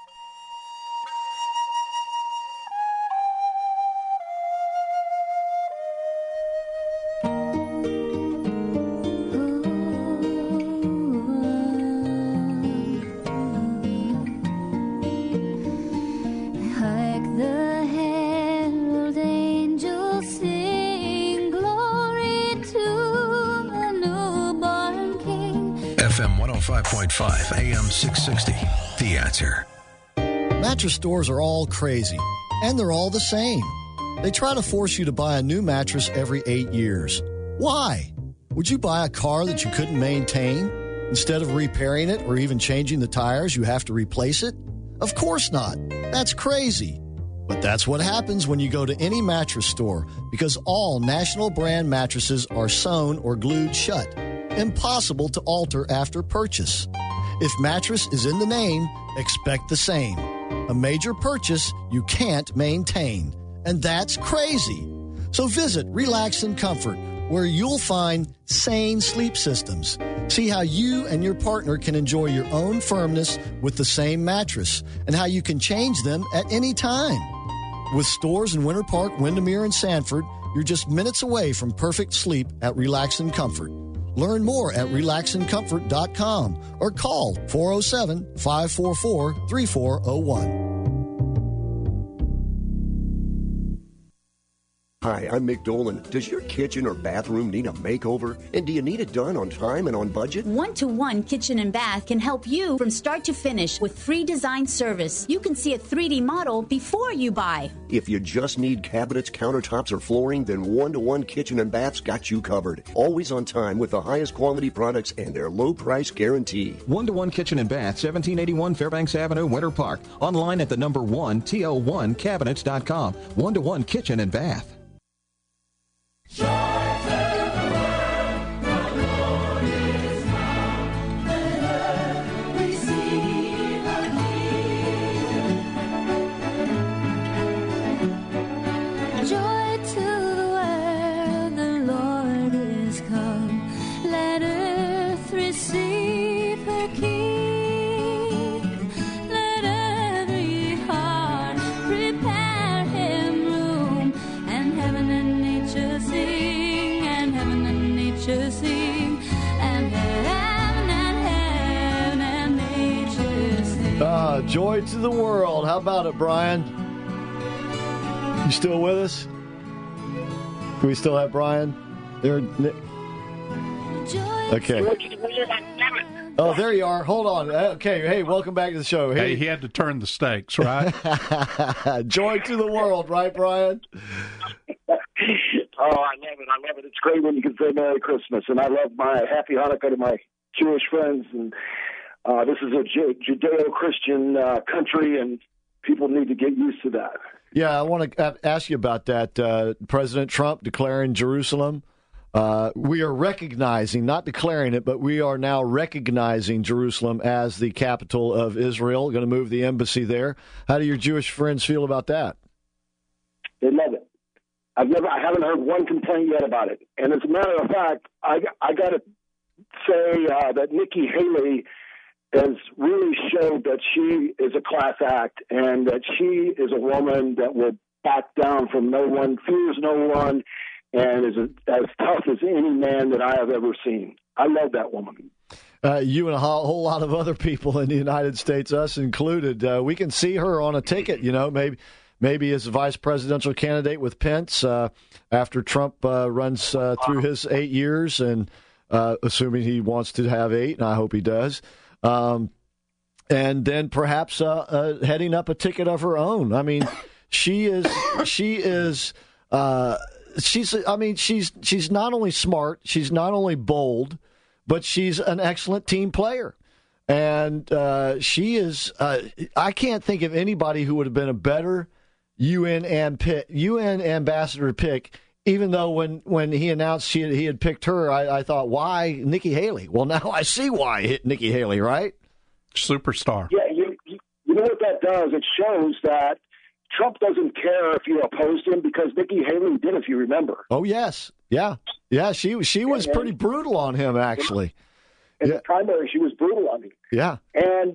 FM 105.5, AM 660. The Answer. Mattress stores are all crazy, and they're all the same. They try to force you to buy a new mattress every 8 years. Why? Would you buy a car that you couldn't maintain? Instead of repairing it or even changing the tires, you have to replace it? Of course not. That's crazy. But that's what happens when you go to any mattress store, because all national brand mattresses are sewn or glued shut. Impossible to alter after purchase. If mattress is in the name, expect the same. A major purchase you can't maintain. And that's crazy. So visit Relax and Comfort, where you'll find sane sleep systems. See how you and your partner can enjoy your own firmness with the same mattress, and how you can change them at any time. With stores in Winter Park, Windermere, and Sanford, you're just minutes away from perfect sleep at Relax and Comfort. Learn more at relaxandcomfort.com or call 407-544-3401. Hi, I'm Mick Dolan. Does your kitchen or bathroom need a makeover? And do you need it done on time and on budget? One-to-One Kitchen and Bath can help you from start to finish with free design service. You can see a 3D model before you buy. If you just need cabinets, countertops, or flooring, then One-to-One Kitchen and Bath's got you covered. Always on time with the highest quality products and their low price guarantee. One-to-One Kitchen and Bath, 1781 Fairbanks Avenue, Winter Park. Online at the number 1TO1cabinets.com. One-to-One Kitchen and Bath. Joy to the world. How about it, Brian? You still with us? Do we still have Brian? There. Okay. Oh, there you are. Hold on. Okay. Hey, welcome back to the show. Hey, he had to turn the stakes, right? Joy to the world, right, Brian? Oh, I love it. I love it. It's great when you can say Merry Christmas. And I love my Happy Hanukkah to my Jewish friends. And This is a Judeo-Christian country, and people need to get used to that. Yeah, I want to ask you about that. President Trump declaring Jerusalem. We are recognizing, not declaring it, but we are now recognizing Jerusalem as the capital of Israel. Going to move the embassy there. How do your Jewish friends feel about that? They love it. I haven't heard one complaint yet about it. And as a matter of fact, I got to say that Nikki Haley has really showed that she is a class act and that she is a woman that will back down from no one, fears no one, and is as tough as any man that I have ever seen. I love that woman. You and a whole lot of other people in the United States, us included, we can see her on a ticket, maybe as a vice presidential candidate with Pence after Trump runs through his 8 years, and assuming he wants to have 8, and I hope he does. And then perhaps heading up a ticket of her own. I mean, she's not only smart, she's not only bold, but she's an excellent team player. And she is, I can't think of anybody who would have been a better UN ambassador pick. Even though when he announced he had picked her, I thought, why Nikki Haley? Well, now I see why Nikki Haley, right? Superstar. Yeah, you know what that does? It shows that Trump doesn't care if you oppose him, because Nikki Haley did, if you remember. Oh, yes. Yeah. She was pretty brutal on him, actually. In the primary, she was brutal on him. Yeah. And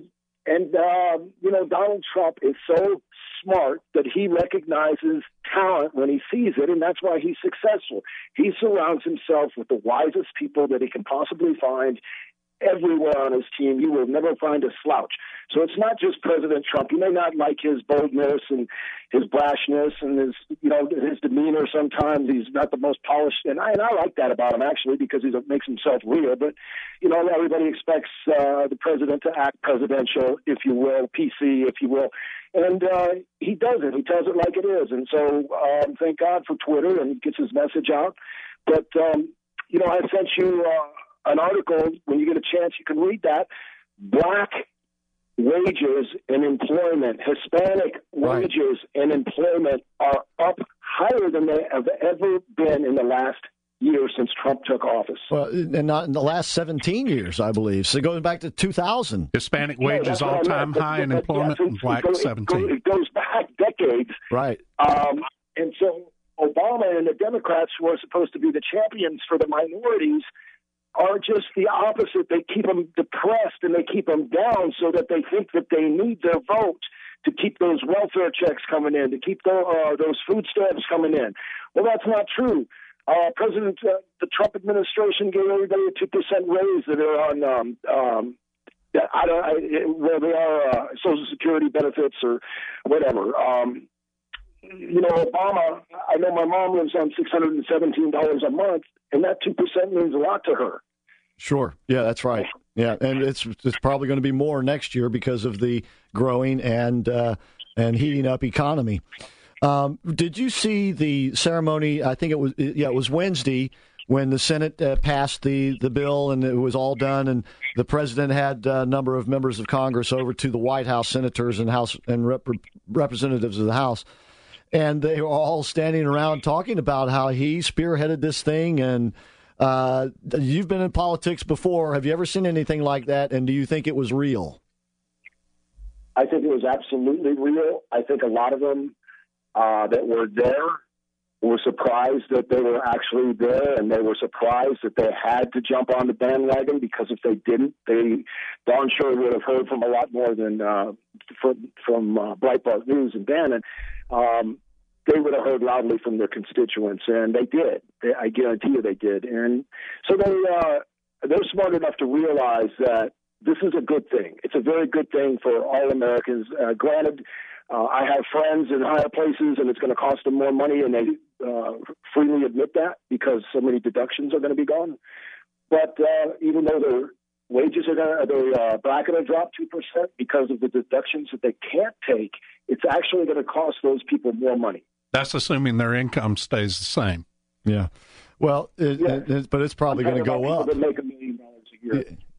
Donald Trump is so smart that he recognizes talent when he sees it, and that's why he's successful. He surrounds himself with the wisest people that he can possibly find everywhere on his team. You will never find a slouch. So it's not just President Trump. You may not like his boldness and his brashness and his demeanor. Sometimes he's not the most polished, and I like that about him, actually, because he makes himself real. But everybody expects the president to act presidential, if you will, PC, if you will, and he doesn't. He tells it like it is, and so thank God for Twitter, and he gets his message out. But I sent you an article. When you get a chance, you can read that. Black wages and employment, Hispanic wages and employment are up higher than they have ever been in the last year since Trump took office. Well, and not in the last 17 years, I believe. So going back to 2000. Hispanic wages all-time high in employment, and black 17. It goes back decades. Right. And so Obama and the Democrats, who are supposed to be the champions for the minorities, are just the opposite. They keep them depressed and they keep them down so that they think that they need their vote to keep those welfare checks coming in, to keep those food stamps coming in. Well, that's not true. The Trump administration gave everybody a 2% raise that are on where they are Social Security benefits or whatever. Obama, I know my mom lives on $617 a month, and that 2% means a lot to her. Sure. Yeah, that's right. Yeah, and it's probably going to be more next year because of the growing and heating up economy. Did you see the ceremony? I think it was Wednesday when the Senate passed the bill and it was all done, and the president had a number of members of Congress over to the White House, senators and House and representatives of the House. And they were all standing around talking about how he spearheaded this thing. And you've been in politics before. Have you ever seen anything like that? And do you think it was real? I think it was absolutely real. I think a lot of them that were there were surprised that they were actually there, and they were surprised that they had to jump on the bandwagon, because if they didn't, they darn sure would have heard from a lot more than from Breitbart News and Bannon. They would have heard loudly from their constituents, and they did. I guarantee you they did. And so they're smart enough to realize that this is a good thing. It's a very good thing for all Americans. Granted, I have friends in higher places, and it's going to cost them more money, and they freely admit that because so many deductions are going to be gone. But even though their wages are their bracket will drop 2% because of the deductions that they can't take, it's actually going to cost those people more money. That's assuming their income stays the same. Yeah. Well, but it's probably going to go up. That make $1 million a year.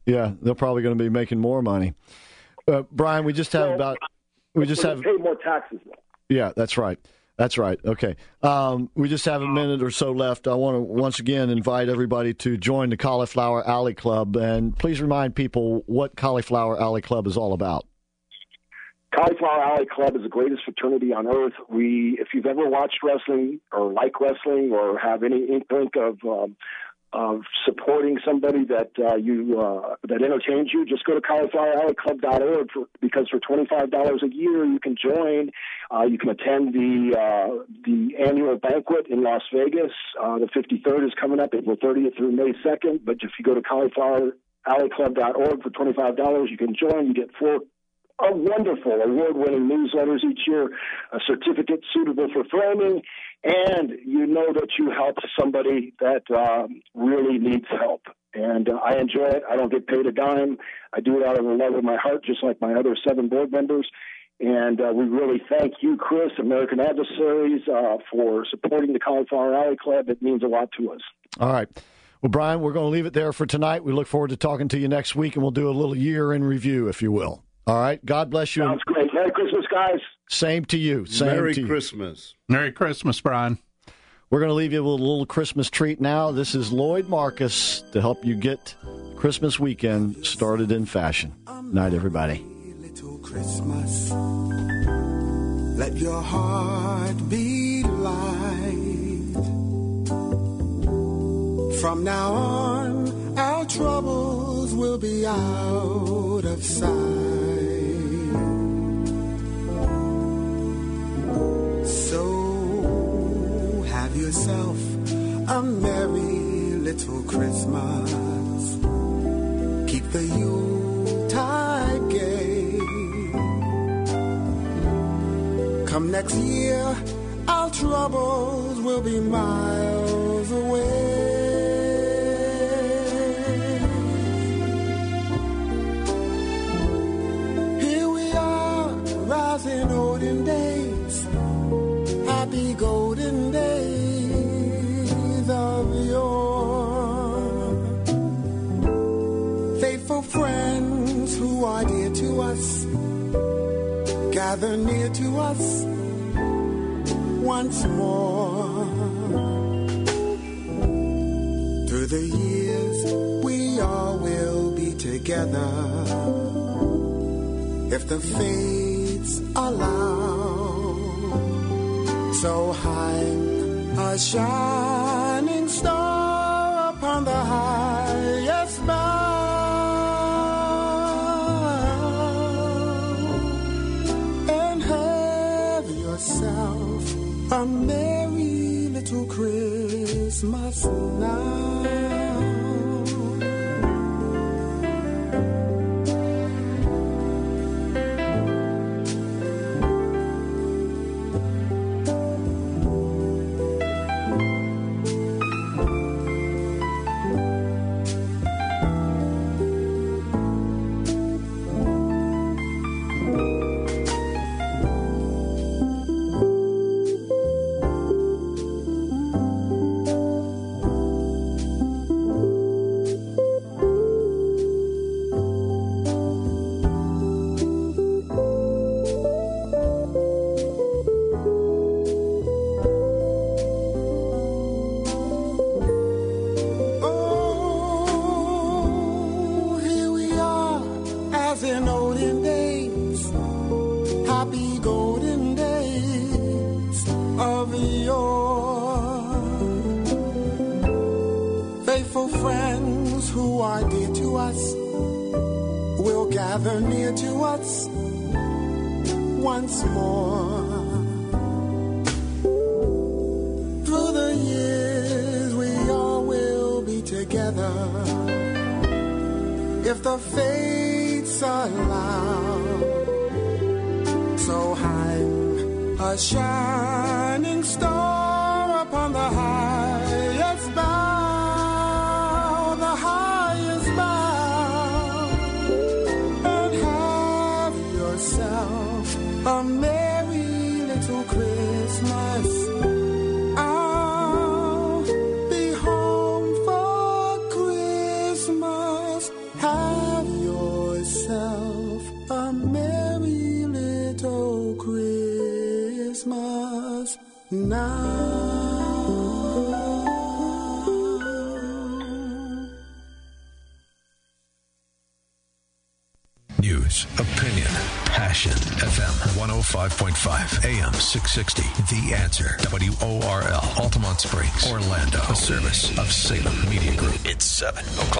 Yeah, they're probably going to be making more money. Brian, we just have pay more taxes though. Yeah, that's right. That's right. Okay. We just have a minute or so left. I want to once again invite everybody to join the Cauliflower Alley Club, and please remind people what Cauliflower Alley Club is all about. Cauliflower Alley Club is the greatest fraternity on earth. If you've ever watched wrestling or like wrestling or have any inkling of supporting somebody that that entertains you, just go to caulifloweralleyclub.org because for $25 a year you can join. You can attend the annual banquet in Las Vegas. The 53rd is coming up April 30th through May 2nd. But if you go to caulifloweralleyclub.org for $25, you can join. You get 4 wonderful award-winning newsletters each year, a certificate suitable for framing, and you know that you helped somebody that really needs help. And I enjoy it. I don't get paid a dime. I do it out of the love of my heart, just like my other 7 board members. And we really thank you, Chris, American Adversaries, for supporting the Cauliflower Alley Club. It means a lot to us. All right. Well, Brian, we're going to leave it there for tonight. We look forward to talking to you next week, and we'll do a little year in review, if you will. All right. God bless you. Sounds great. Merry Christmas, guys. Same to you. Merry Christmas. Merry Christmas, Brian. We're going to leave you with a little Christmas treat now. This is Lloyd Marcus to help you get Christmas weekend started in fashion. Night, everybody. Little Christmas, let your heart be light. From now on, our troubles will be out of sight. So have yourself a merry little Christmas. Keep the Yuletide gay. Come next year, our troubles will be miles away. In olden days, happy golden days of yore. Faithful friends who are dear to us, gather near to us once more. Through the years, we all will be together if the fates allow. So hang a shining star upon the highest bough, and have yourself a merry little Christmas now. Once more. Through the years we all will be together if the fates allow. So hang a shining star upon the highest bough, the highest bough, and have yourself a merry little Christmas. I'll be home for Christmas. now. News, opinion, passion. FM 105.5, AM 660. The Answer. WORL. Altamont Springs, Orlando. A service of Salem Media Group. It's 7 o'clock.